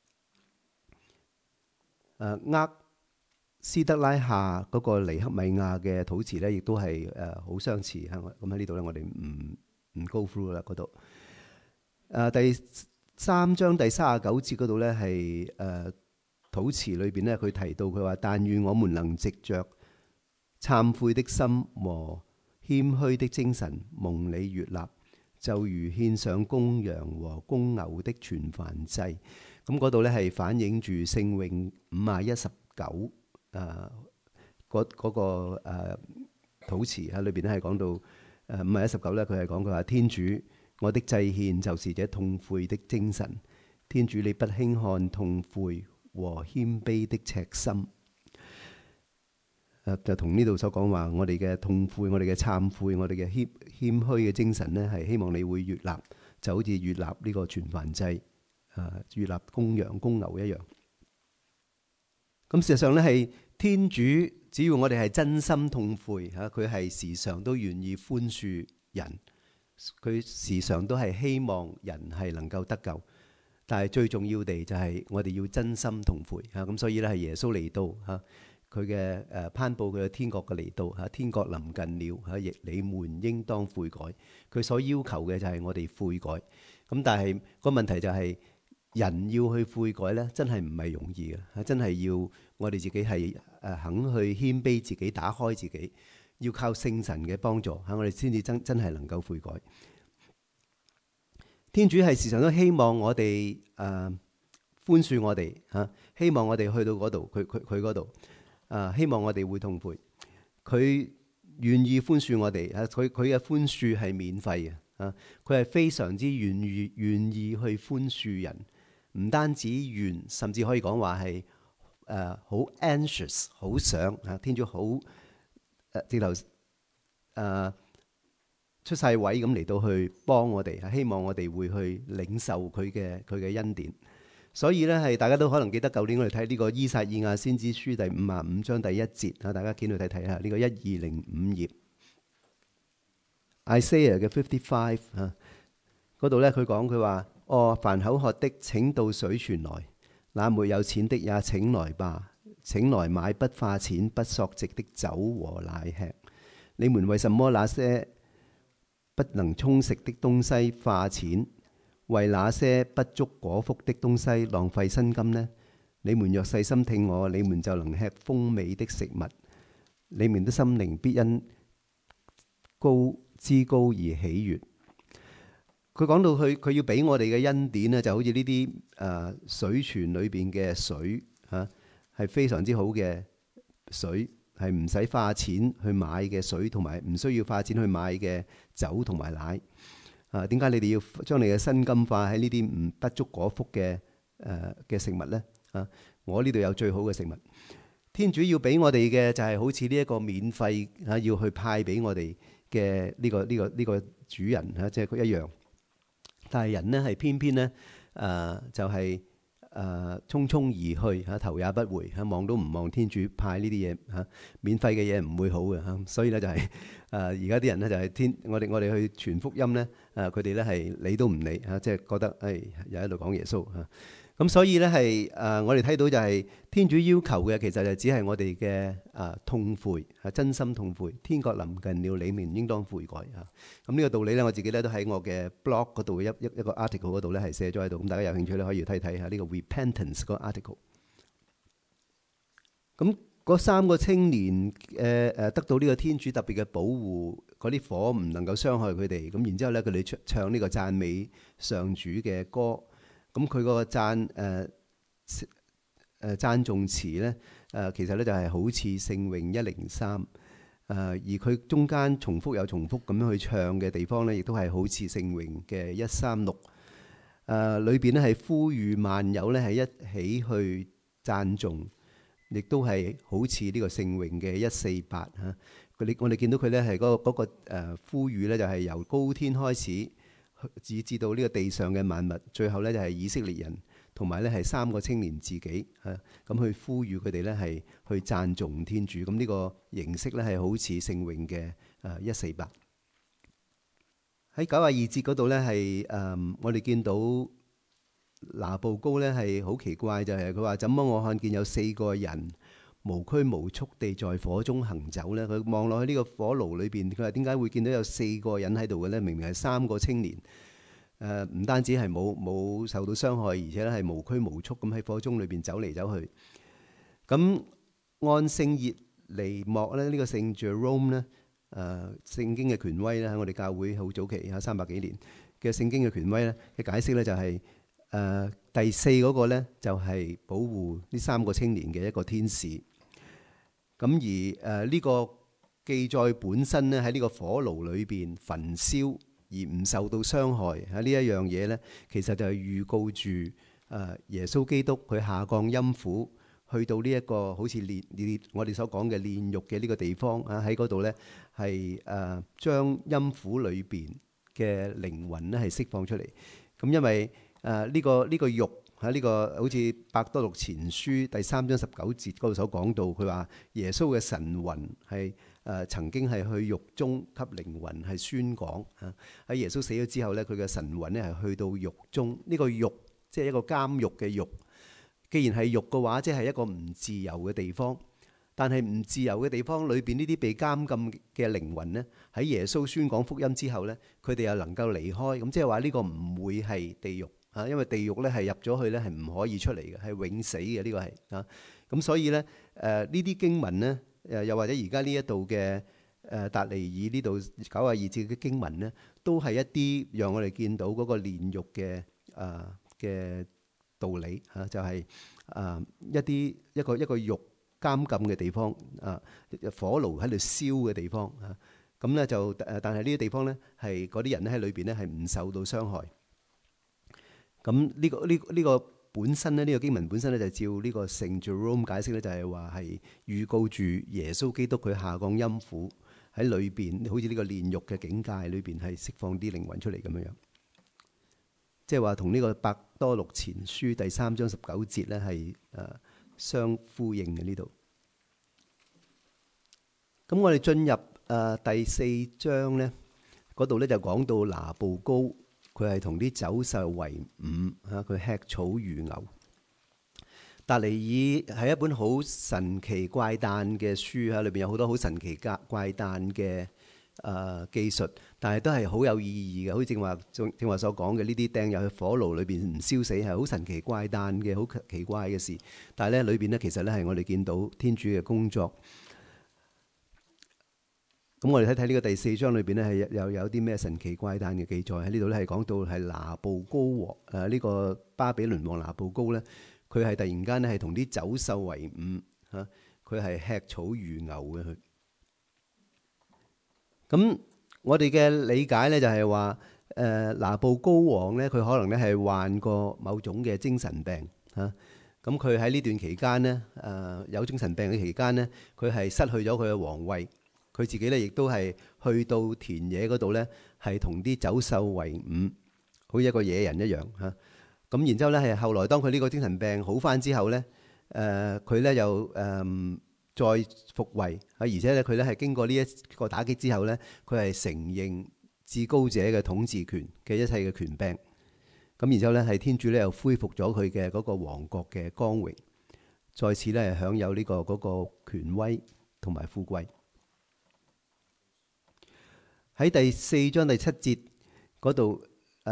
厄斯德拉下嗰個尼克米亞嘅禱詞咧，亦都係好相似嚇。咁喺呢度咧，我哋唔 go through 啦嗰度。第3章第39節嗰度咧係禱詞裏邊咧，佢提到佢話：但願我們能藉着懺悔的心和謙虛的精神，蒙你悅納， 就如獻上公羊和公牛的全燔祭。咁嗰度咧係反映住聖詠50:19嗰個禱詞喺裏邊咧係講到50:19咧，佢係講佢話：天主，我的祭獻就是這痛悔的精神。天主，你不輕看痛悔和謙卑的赤心。就同呢度所講話，我哋嘅痛悔、我哋嘅懺悔、我哋嘅謙虛嘅精神呢，係希望你會悅納，就好似悅納呢個全燔祭，悅納公羊、公牛一樣。咁事實上呢，係天主，只要我哋係真心痛悔嚇，佢係時常都願意寬恕人，佢時常都係希望人係能夠得救。但係最重要地就係我哋要真心痛悔嚇。咁所以呢，係耶穌嚟到嚇。佢嘅頒布佢嘅天國嘅嚟到嚇，天國臨近了嚇，亦你們應當悔改。佢所要求嘅就係我哋悔改。咁但係個問題就係人要去悔改咧，真係唔係容易嘅，真係要我哋自己係肯去謙卑自己，打開自己，要靠聖神嘅幫助嚇，我哋先至真係能夠悔改。天主係時常都希望我哋寬恕我哋嚇，希望我哋去到嗰度，佢嗰度。希望我哋會痛悔，佢願意寬恕我哋。佢嘅寬恕係免費嘅，佢係非常之願意去寬恕人，唔單止願，甚至可以講話係好 anxious， 好想天主好直頭出晒位咁嚟到去幫我哋，希望我哋會去領受佢嘅恩典。所以咧，係大家都可能記得舊年我哋睇呢個依撒意亞先知書第55章第1節啊，大家見到睇下呢個1205頁 Isaiah 嘅55啊，嗰度咧佢講佢話：凡口渴的請到水泉來，那沒有錢的也請來吧，請來買不花錢不索值的酒和奶吃。你們為什麼那些不能充實的東西花錢，為那些不足果腹的東西浪費薪金呢？你們若細心聽我，你們就能吃豐美的食物，你們的心靈必因知高而喜悅。佢講到佢要俾我哋嘅恩典呢，就好似呢啲水泉裏邊嘅水嚇，係非常之好嘅水，係唔使花錢去買嘅水，同埋唔需要花錢去買嘅酒同埋奶。點解你哋要將你嘅薪金花喺呢啲不足果腹嘅食物呢？我呢度有最好嘅食物。天主要俾我哋嘅就係好似呢一個免費要去派俾我哋嘅呢個主人即係佢一樣。但係人呢係偏偏呢就係匆匆而去頭也不回望都唔望天主派呢啲嘢免費嘅嘢唔會好嘅所以咧就係而家啲人咧就係我哋去傳福音咧佢哋咧係理都唔理即係覺得又喺度講耶穌咁所以咧係我哋睇到就係天主要求嘅其實就只係我哋嘅痛悔真心痛悔。天國臨近了，你們應當悔改咁呢個道理咧我自己咧都喺我嘅 blog 嗰度一個 article 嗰度咧係寫咗喺度，咁大家有興趣咧可以睇下呢個 repentance 個 article。咁嗰3個青年得到呢個天主特別嘅保護，嗰啲火唔能夠傷害佢哋，咁然之後咧佢哋唱呢個讚美上主嘅歌。咁佢個讚頌詞咧，其實咧就係好似聖詠103，而佢中間重複咁樣去唱嘅地方咧，亦都係好似聖詠嘅136，裏邊咧係呼籲萬有咧係一起去讚頌，亦都係好似呢個聖詠嘅148嚇。我哋見到佢咧係嗰個呼籲咧，就係由高天開始，以至到呢個地上嘅萬物，最後咧就係以色列人，同埋咧係3個青年自己咁去呼籲佢哋咧係去讚頌天主。咁呢個形式咧係好似聖詠嘅148。喺92節嗰度咧係我哋見到拿步高咧係好奇怪，就係佢話：怎麼我看見有4個人無拘無束地在火中行走咧？佢望落去呢個火爐裏邊，佢話點解會見到有4個人喺度嘅咧？明明係3個青年，唔單止係冇受到傷害，而且咧係無拘無束咁喺火中裏邊走嚟走去。咁按聖熱尼莫咧，呢個聖 Jerome 咧， 聖經嘅權威咧，喺我哋教會好早期嚇300幾年嘅聖經嘅權威咧嘅解釋咧，就係第四嗰個咧就係保護呢3個青年嘅一個天使。咁而呢個記載本身咧喺呢個火爐裏邊焚燒而唔受到傷害喺呢一樣嘢咧，其實就係預告住耶穌基督佢下降陰府，去到呢一個好似我哋所講嘅煉獄嘅呢個地方啊，喺嗰度咧係將陰府裏邊嘅靈魂咧係釋放出嚟。咁因為呢個獄喺呢個好似伯多祿前書第3章19節嗰度所講到，佢話耶穌嘅神魂係曾經係去獄中給靈魂係宣講啊。喺耶穌死咗之後咧，佢嘅神魂咧係去到獄中。呢個獄即係一個監獄嘅獄。既然係獄嘅話，即係一個唔自由嘅地方。但係唔自由嘅地方裏邊呢啲被監禁嘅靈魂呢，喺耶穌宣講福音之後呢，佢哋又能夠離開。咁即係話呢個唔會係地獄啊，因為地獄呢係入咗去呢係唔可以出嚟嘅，係永死嘅。呢個係啊。咁所以呢，呢啲經文呢，又或者而家呢一度嘅達尼爾呢度92節嘅經文呢，都係一啲讓我哋見到嗰個煉獄嘅道理嚇，就係一個獄監禁嘅地方啊，火爐喺度燒嘅地方啊。咁咧就但係呢啲地方咧係嗰啲人咧喺裏邊咧係唔受到傷害。咁呢個本身咧，呢個經文本身咧就照呢個聖 Jerome 解釋咧，就係話係預告住耶穌基督佢下降陰府喺裏邊，好似呢個煉獄嘅境界裏邊係釋放啲靈魂出嚟咁樣樣。即係話同呢個伯多祿前書第3章19節咧係相呼應嘅呢度。咁我哋進入第4章咧，嗰度咧就講到拿步高，佢係同啲走獸為伍嚇，佢吃草如牛。達尼爾係一本好神奇怪誕嘅書嚇，裏邊有好多好神奇怪誕嘅技術，但係都係好有意義嘅。好似正話所講嘅呢啲掟入去火爐裏邊唔燒死，係好神奇怪誕嘅，好奇怪嘅事。但係咧裏邊咧其實咧係我哋見到天主嘅工作。咁我哋睇睇呢個第4章裏邊咧係又有啲咩神奇怪誕嘅記載喺呢度咧，係講到係拿步高王呢個巴比倫王拿步高咧，佢係突然間咧係同啲走獸為伍嚇，佢係吃草如牛嘅佢。咁我哋嘅理解咧就係話，拿步高王咧，佢可能咧係患過某種嘅精神病嚇。咁佢喺呢段期間咧，有精神病嘅期間咧，佢係失去咗佢嘅皇位，佢自己咧亦都係去到田野嗰度咧，係同啲走獸為伍，好似一個野人一樣嚇。咁然之後咧係後來當佢呢個精神病好返之後咧，佢咧又再復位啊！而且咧，佢咧係經過呢一個打擊之後咧，佢係承認至高者嘅統治權嘅一切嘅權柄。咁然之後咧，係天主咧又恢復咗佢嘅嗰個王國嘅光榮，再次咧享有呢個嗰個權威同埋富貴。喺第4章第7節嗰度，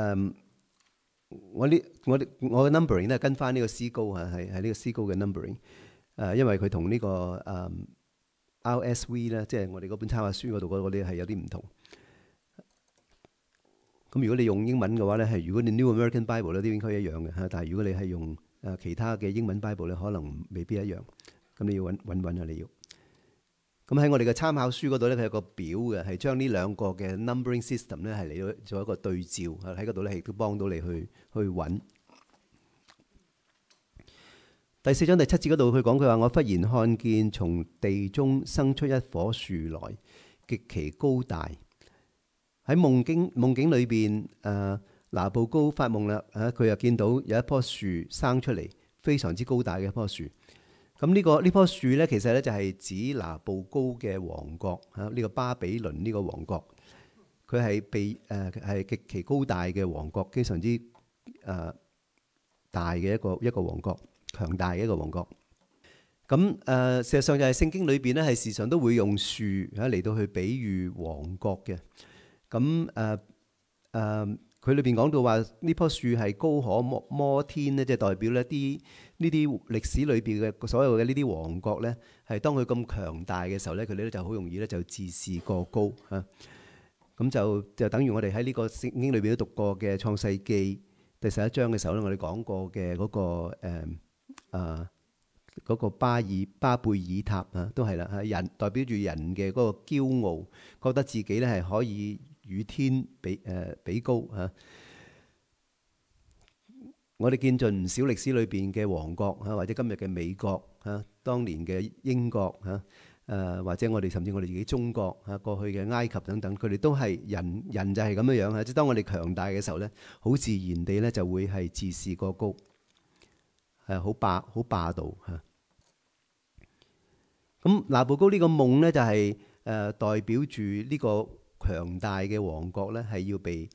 我嘅 numbering 咧跟翻呢個詩高嚇，係呢個詩高嘅 numbering。因為佢同呢個RSV 咧，即係我哋嗰本參考書嗰度嗰啲係有啲唔同。咁如果你用英文嘅話咧，係如果你 New American Bible 咧，都應該一樣嘅嚇。但係如果你係用其他嘅英文 Bible 咧，可能未必一樣。咁你要揾啊，你要。咁喺我哋嘅參考書嗰度咧，佢有個表嘅，係將呢兩個嘅 numbering system 咧係嚟到做一個對照，喺嗰度咧亦都幫到你去揾。第4章第7節嗰度，佢講佢話：我忽然看見從地中生出一棵樹來，極其高大。喺夢境裏邊，拿步高發夢啦，佢又見到有一棵樹生出嚟，非常之高大嘅一棵樹。咁呢棵樹咧，其實咧就係指拿步高嘅王國嚇，呢個巴比倫呢個王國，佢係係極其高大嘅王國，非常之大嘅一個王國。強大嘅一個王國。咁事實上就係聖經裏邊咧，係時常都會用樹嚟到去比喻王國嘅。咁佢裏邊講到話呢棵樹係高可摩天咧，即係代表咧呢啲歷史裏邊嘅所有嘅呢啲王國咧，係當佢咁強大嘅時候咧，佢哋咧就好容易咧就自視過高啊。咁就等於我哋喺呢個聖經裏邊都讀過嘅創世記第11章嘅時候咧，我哋講過嘅嗰個巴貝爾塔啊，都係啦，係人代表住人嘅嗰個驕傲，覺得自己咧係可以與天比高啊。我哋見盡唔少歷史裏邊嘅王國啊，或者今日嘅美國啊，當年嘅英國啊，或者甚至我哋自己中國啊，過去嘅埃及等等，佢哋都係人就係咁樣樣啊。即係當我哋強大嘅時候咧，好自然地咧就會係自視過高，係好霸道嚇。咁拿步高呢個夢咧就係代表住呢個強大嘅王國咧係要被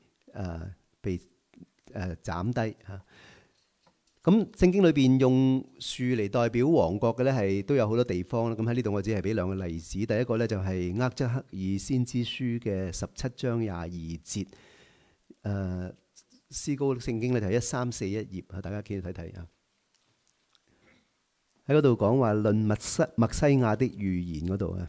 斬低嚇。咁聖經裏邊用樹嚟代表王國嘅咧係都有好多地方啦。咁喺呢度我只係俾兩個例子。第一個咧就係厄則克爾先知書嘅17章22節。思高聖經咧就係1341頁啊，大家記住睇睇啊。喺嗰度講話論默西亞的預言嗰度啊，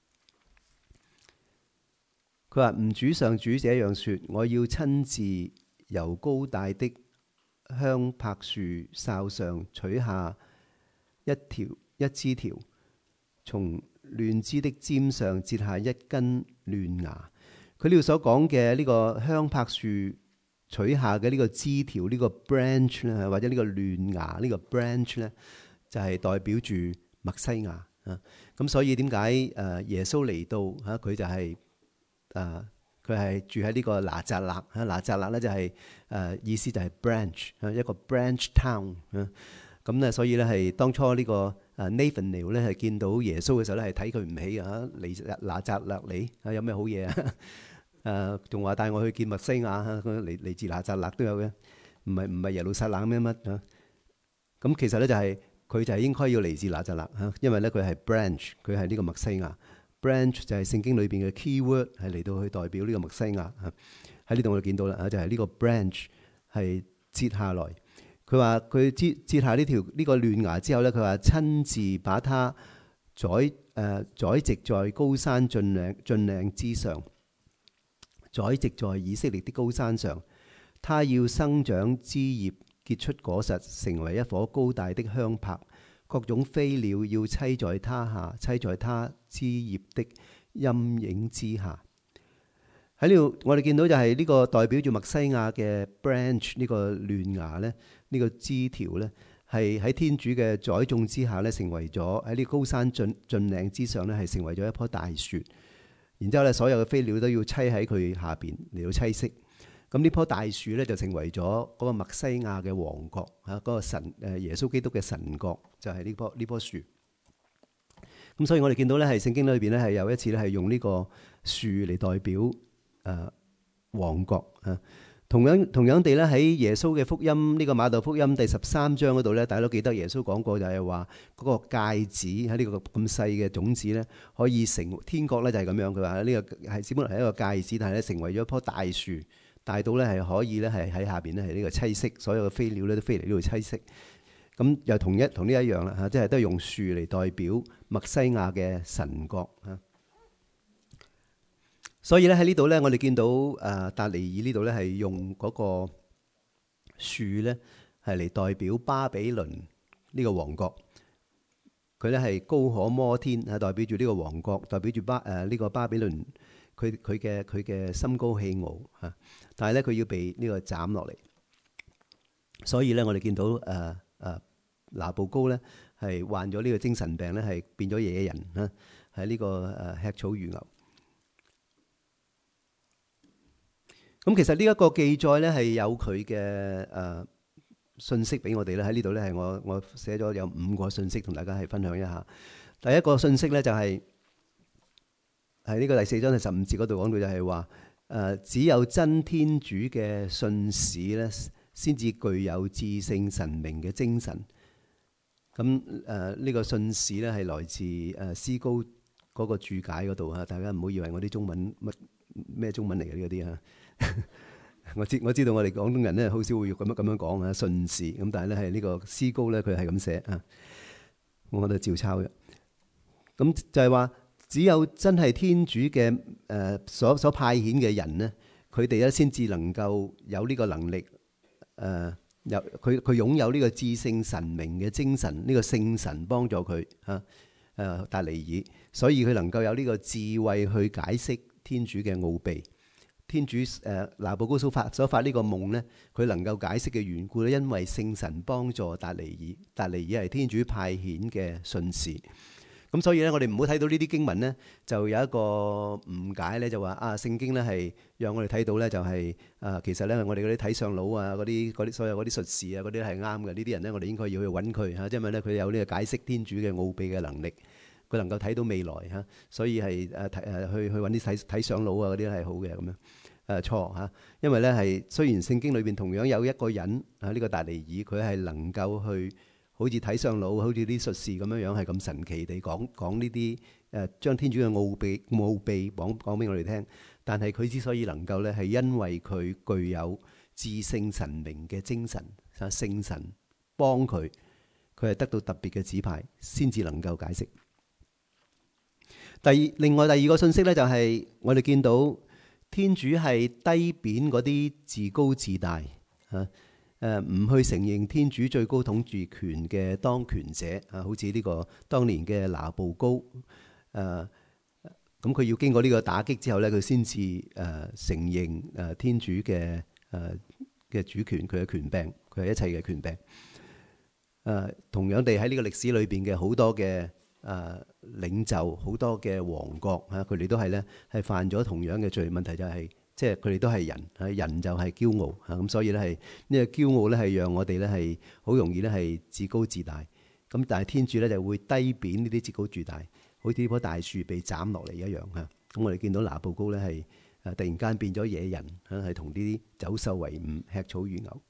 佢話吾主上主這樣說：我要親自由高大的香柏樹梢上取下一枝條，從嫩枝的尖上折下一根嫩芽。佢呢度所講嘅呢個香柏樹取下嘅呢個枝條，呢個 branch 咧，或者呢個嫩芽呢個 branch 咧，就係代表住默西亞啊。咁所以點解耶穌嚟到嚇佢就係佢係住喺呢個拿撒勒嚇。拿撒勒咧就係意思就係 branch 一個 branch town 咁咧，所以咧係當初呢個Nathanael 咧係見到耶穌嘅時候咧係睇佢唔起啊，嚟拿撒勒嚟啊，有咩好嘢啊？仲話帶我去見默西亞嚇，嚟自拿撒勒都有嘅，唔係耶路撒冷咩乜啊？咁其實咧就係佢就係應該要嚟自拿撒勒嚇，因為咧佢係 branch，佢係呢個默西亞。branch 就係聖經裏邊嘅 key word，係嚟到去代表呢個默西亞嚇。喺呢度我哋見到啦，就係呢個 branch 係折下來。佢話佢折下呢個嫩芽之後咧，佢話親自把它栽植在高山峻嶺之上，栽植在以色列的高山上。它要生長枝葉，結出果實，成為一棵高大的香柏。各種飛鳥要棲在它下，棲在它枝葉的陰影之下。喺呢度我哋見到就係呢個代表住默西亞嘅 branch 呢個嫩芽咧，呢個枝條咧係喺天主嘅栽種之下咧，成為咗喺呢個高山峻嶺之上咧，係成為咗一棵大樹。然之後咧，所有嘅飛鳥都要棲喺佢下邊嚟到棲息。咁呢棵大樹咧就成為咗嗰個默西亞嘅王國嚇，嗰個神耶穌基督嘅神國就係呢棵樹。咁所以我哋見到咧係聖經裏邊咧係有一次咧係用呢個樹嚟代表王國啊。同樣地咧喺耶穌嘅福音呢個馬竇福音第13章嗰度咧，大家都記得耶穌講過就係話嗰個芥子喺呢個咁細嘅種子咧可以成天國咧就係咁樣。佢話呢個係只不過係一個芥子，但係咧成為咗一棵大樹。大到咧係可以咧係喺下邊咧係呢個棲息，所有嘅飛鳥咧都飛嚟呢度棲息。咁又同呢一樣啦嚇，即係都係用樹嚟代表默西亞嘅神國嚇。所以咧喺呢度咧，我哋見到達尼爾呢度咧係用嗰個樹咧係嚟代表巴比倫呢個王國。佢咧係高可摩天啊，代表住呢個王國，代表住呢個巴比倫。佢嘅心高氣傲嚇，但係咧佢要被呢個斬落嚟，所以咧我哋見到拿步高咧係患咗呢個精神病咧，係變咗野人嚇，喺呢個吃草如牛。咁其實呢一個記載咧係有佢嘅信息俾我哋咧，喺呢度咧係我寫咗有5個信息同大家係分享一下。第一個信息咧就係喺呢個第4章第15節嗰度講到就係話只有真天主嘅信使咧先至具有至聖神明嘅精神。咁呢個信使咧係來自思高嗰個注解嗰度啊，大家唔好以為我啲中文咩中文嚟嘅呢啲啊。 我知道我哋廣東人咧好少會咁樣講啊，順時咁，但係咧係呢個詩高咧佢係咁寫啊，我都照抄嘅。咁就係話，只有真係天主嘅所派遣嘅人咧，佢哋咧先至能夠有呢個能力佢擁有呢個至聖神明嘅精神，呢個聖神幫助佢達尼爾，所以佢能夠有呢個智慧去解釋天主嘅奧秘。天主拿布高所發呢個夢呢，佢能夠解釋嘅緣故咧，因為聖神幫助達尼爾，達尼爾係天主派遣嘅信使。咁所以咧，我哋唔好睇到呢啲經文呢，就有一個誤解咧，就話聖經咧係讓我哋睇到咧，就係其實咧我哋嗰啲睇相佬啊，嗰啲所有嗰啲術士啊，嗰啲係啱嘅。呢啲人咧，我哋應該要去揾佢嚇，因為咧佢有呢個解釋天主嘅奧秘嘅能力，佢能夠睇到未來嚇，所以係去揾啲睇相佬啊嗰啲係好嘅咁樣錯嚇，因為咧係雖然聖經裏邊同樣有一個人呢個達尼爾，佢係能夠去。好似睇相佬，好似啲術士咁樣樣，係咁神奇地講呢啲將天主嘅奧秘講俾我哋聽。但係佢之所以能夠咧，係因為佢具有至聖神明嘅精神，聖神幫佢係得到特別嘅指派，先至能夠解釋。另外第二個信息咧，就係我哋見到天主係低貶嗰啲自高自大唔去承認天主最高統治權嘅當權者好似呢個當年嘅拿布高咁佢要經過呢個打擊之後咧，佢先至承認天主嘅主權，佢嘅權柄，佢係一切嘅權柄。同樣地喺呢個歷史裏邊嘅好多嘅領袖，好多嘅王國佢哋都係咧係犯咗同樣嘅罪。問題就係即係佢哋都係人，人就係驕傲咁，所以咧係呢個驕傲咧係讓我哋咧係好容易咧係自高自大。咁但係天主咧就會低貶呢啲自高自大，好似呢棵大樹被斬落嚟一樣嚇。咁我哋見到拿布高咧係突然間變咗野人係同呢啲走獸為伍，吃草如牛。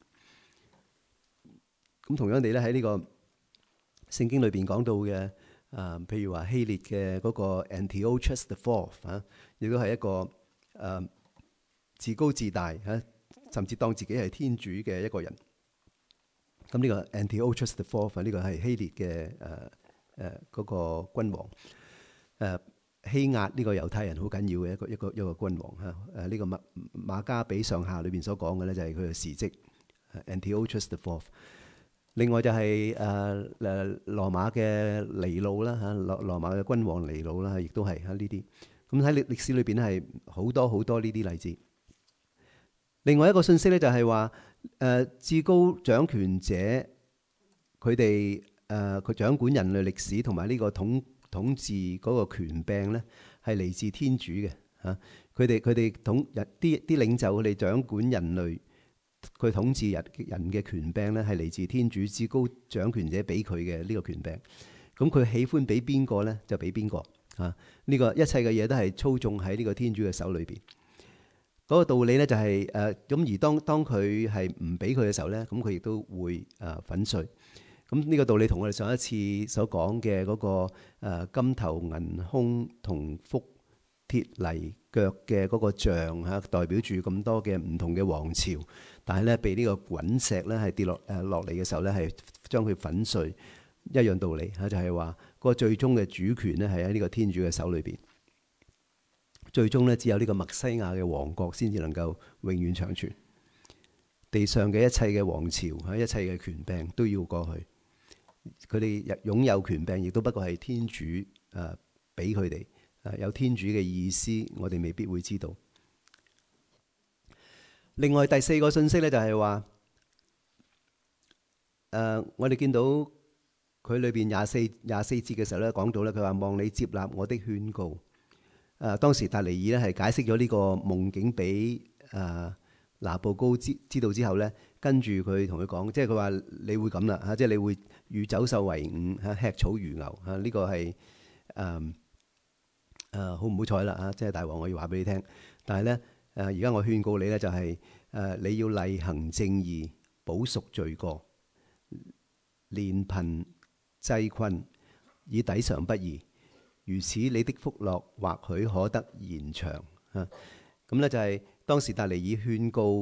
咁同樣地咧喺呢個聖經裏邊講到嘅譬如話希列嘅嗰個 Antiochus the Fourth 亦都係一個自高自大甚至當自己係天主嘅一個人。咁呢個 Antiochus the Fourth 呢個係希列嘅嗰個君王。希押呢個猶太人好緊要嘅一個君王呢個馬加比上下裏邊所講嘅咧就係佢嘅事蹟 Antiochus the Fourth。另外就係羅馬嘅尼祿啦羅馬嘅君王尼祿啦，亦都係呢啲。咁喺歷史裏邊咧係好多呢啲例子。另外一個信息咧就係話至高掌權者佢哋佢掌管人類歷史同埋呢個統治嗰個權柄咧係嚟自天主嘅嚇。佢哋啲領袖佢哋掌管人類，佢統治人嘅權柄咧係嚟自天主至高掌權者俾佢嘅呢個權柄。咁佢喜歡俾邊個咧就俾邊個嚇。呢個一切嘅嘢都係操縱喺呢個天主嘅手裏邊。嗰個道理咧就係咁，而當佢係唔俾佢嘅時候咧，咁佢亦都會粉碎。咁呢個道理同我哋上一次所講嘅嗰個金頭銀胸銅腹鐵泥腳嘅嗰個像代表住咁多嘅唔同嘅王朝，但係咧被呢個滾石咧係跌落嚟嘅時候咧係將佢粉碎一樣道理就係話個最終嘅主權咧係喺呢個天主嘅手裏邊。最終咧，只有呢個默西亞嘅王國先至能夠永遠長存。地上嘅一切嘅王朝，一切嘅權柄都要過去。佢哋擁有權柄，亦都不過係天主俾佢哋。有天主嘅意思，我哋未必會知道。另外第四個信息咧，就係話我哋見到佢裏邊廿四節嘅時候咧，講到咧，佢話望你接納我的勸告。當時達尼爾咧係解釋咗呢個夢境俾拿布高知道之後咧，跟住佢同佢講，即係佢話你會咁啦即係你會與走獸為伍吃草如牛呢個係好唔好彩啦即係大王，我要話俾你聽。但係咧而家我勸告你咧，就係你要厲行正義，補贖罪過，憐貧濟困，以抵償不義。如此，你的福樂或許可得延長咁咧就係當時達尼爾勸告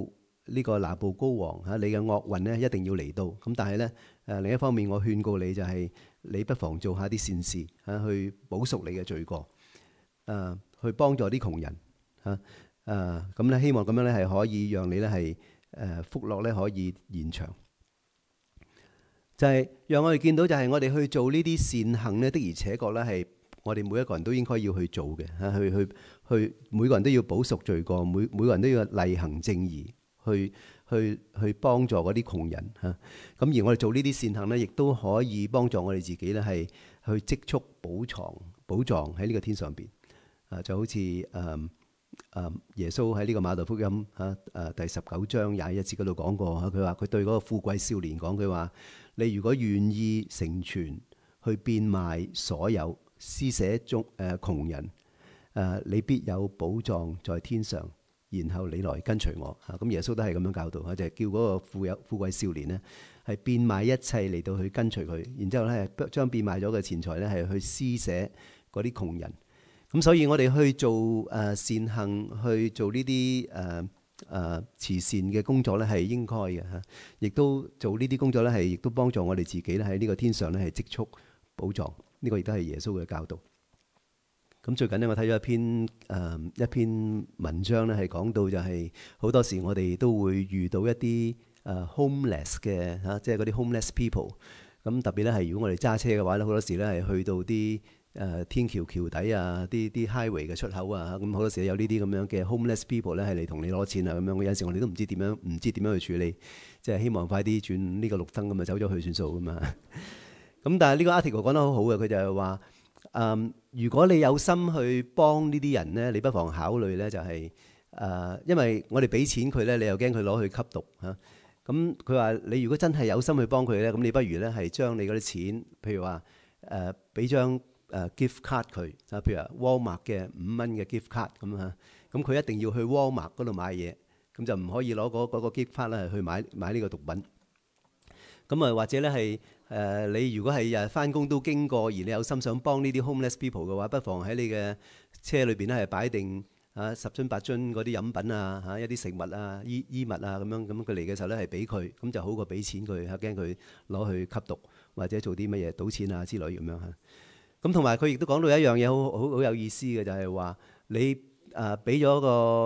呢個拿步高王嚇，你嘅惡運咧一定要嚟到。咁但係咧另一方面，我勸告你就係你不妨做下啲善事嚇，去補贖你嘅罪過，去幫助啲窮人嚇。咁咧希望咁樣咧係可以讓你咧係福樂咧可以延長。就係讓我哋見到，就係我哋去做呢啲善行咧，的而且確咧係我哋每一個人都應該要去做嘅嚇，去每個人都要補贖罪過，每個人都要厲行正義，去幫助嗰啲窮人嚇。咁而我哋做呢啲善行咧，亦都可以幫助我哋自己咧係去積蓄寶藏喺呢個天上邊。就好似耶穌喺呢個馬太福音第19章21節嗰度講過，佢話佢對嗰個富貴少年講，佢話你如果願意成全，去變賣所有，施捨窮人，你必有寶藏在天上，然後你來跟隨我。咁耶穌都係咁樣教導，就係叫嗰個富貴少年呢係變賣一切嚟到去跟隨佢，然之後咧將變賣咗嘅錢財咧係去施捨嗰啲窮人。咁所以我哋去做善行，去做呢啲慈善嘅工作咧係應該嘅嚇，亦都做呢啲工作咧係亦都幫助我哋自己咧喺呢個天上咧係積蓄寶藏。呢個亦都係耶穌嘅教導。咁最近咧我睇咗一篇文章咧係講到就係好多時我哋都會遇到一啲homeless 嘅嚇，即係嗰啲 homeless people。咁特別咧係如果我哋揸車嘅話咧，好多時咧係去到啲天橋橋底啊，啲 highway 嘅出口啊，咁好多時有呢啲咁樣嘅 homeless people 咧係嚟同你攞錢啊咁樣。有陣時我哋都唔知點樣去處理，即係希望快啲轉呢個綠燈咁啊走咗去算數㗎嘛。咁但係呢個 article 講得好好嘅，佢就係話如果你有心去幫呢啲人咧，你不妨考慮咧就係因為我哋俾錢佢咧，你又驚佢攞去吸毒嚇。咁佢話你如果真係有心去幫佢咧，咁你不如咧係將你嗰啲錢，譬如話俾張gift card 佢啊，譬如話 Walmart 嘅5蚊嘅 gift card 咁啊，咁佢一定要去 Walmart 嗰度買嘢，咁就唔可以攞嗰個 gift card 咧去買呢個毒品。咁啊或者咧係你如果係返工都經過，而你有心想幫呢啲 homeless people 嘅話，不妨喺你嘅車裏邊咧係擺定10樽8樽嗰啲飲品啊嚇，一啲食物啊衣物啊咁樣，咁佢嚟嘅時候咧係俾佢，咁就好過俾錢佢嚇，驚佢攞去吸毒或者做啲乜嘢賭錢啊之類咁樣嚇。咁同埋佢亦都講到一樣嘢好有意思嘅，就係話你俾咗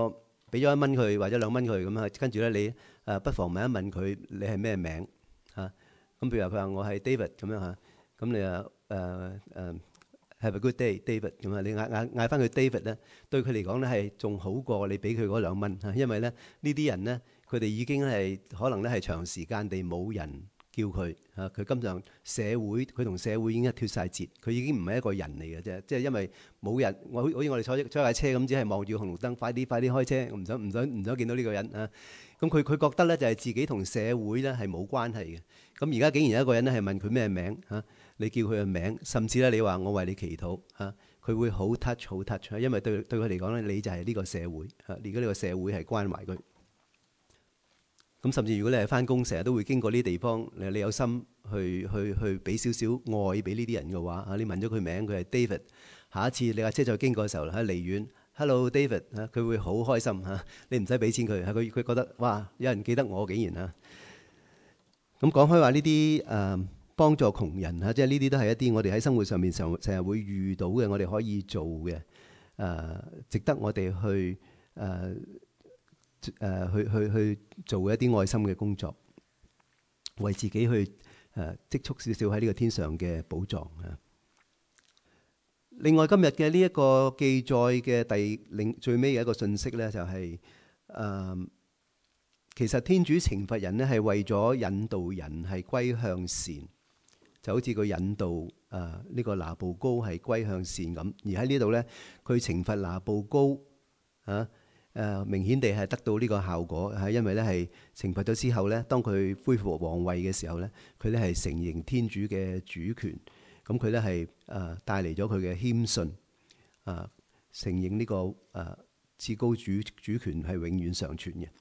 1蚊佢或者2蚊佢咁啊，跟住咧你不妨問一問佢你係咩名嚇。咁譬如話佢話我係 David 咁樣嚇，咁你Have a good day David 咁啊，你嗌翻佢 David 咧，對佢嚟講咧係仲好過你俾佢嗰2蚊嚇，因為咧呢啲人咧佢哋已經係可能咧係長時間地冇人叫佢嚇，佢今上佢同社會已經脫晒節，佢已經唔係一個人嚟嘅啫，即係因為冇人，好似我哋坐架車咁，只係望住紅綠燈，快啲開車，唔想見到呢個人啊。咁佢覺得咧就係自己同社會咧係冇關係嘅。咁而家竟然有一個人咧係問佢咩名嚇，你叫佢嘅名，甚至咧你話我為你祈禱嚇，佢會好 touch，因為對佢嚟講咧，你就係呢個社會嚇，而家呢個社會係關懷佢。咁甚至如果你係返工，成日都會經過呢啲地方，你有心去俾少少愛俾呢啲人嘅話，你問咗佢名，佢係 David， 下一次你架車再經過嘅時候，喺離遠 Hello David， 佢會好開心嚇，你唔使俾錢佢，佢覺得哇有人記得我竟然啊！咁講開話呢啲幫助窮人嚇，即係呢啲都係一啲我哋喺生活上面成日會遇到嘅，我哋可以做嘅值得我哋去做一啲愛心嘅工作，為自己去積蓄少少喺呢個天上嘅寶藏啊！另外今日嘅呢一個記載嘅最尾嘅一個信息咧，就係其實天主懲罰人咧係為咗引導人係歸向善，就好似佢引導呢個拿步高係歸向善咁。而喺呢度咧，佢懲罰拿步高明顯地係得到呢個效果，係因為咧係懲罰咗之後咧，當佢恢復皇位嘅時候咧，佢咧係承認天主嘅主權，咁佢咧係帶嚟咗佢嘅謙遜，承認呢個至高主權係永遠常存嘅。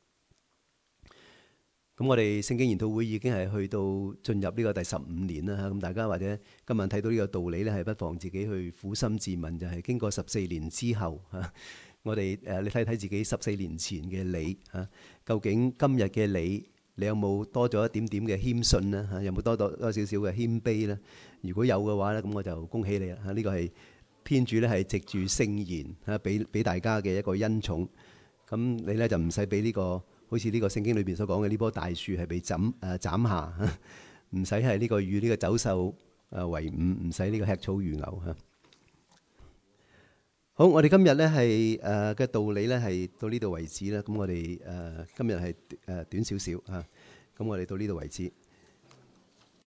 咁我哋聖經研討會已經係去到進入呢個第15年啦，咁大家或者今日睇到呢個道理咧，係不妨自己去苦心自問，就係經過14年之後我哋你睇睇自己14年前嘅你嚇，究竟今日嘅你有冇多咗一點點嘅謙遜咧嚇？有冇多少少嘅謙卑咧？如果有嘅話咧，咁我就恭喜你啦嚇！呢個係天主咧係藉住聖言嚇俾大家嘅一個恩寵。咁你咧就唔使俾呢個好似呢個聖經裏邊所講嘅呢棵大樹係被斬下，唔使係呢個與呢個走獸為伍，唔使呢個吃草如牛嚇。好，我哋今日咧係嘅道理咧係到呢度為止啦。咁我哋今日係短少少嚇，咁我哋到呢度為止。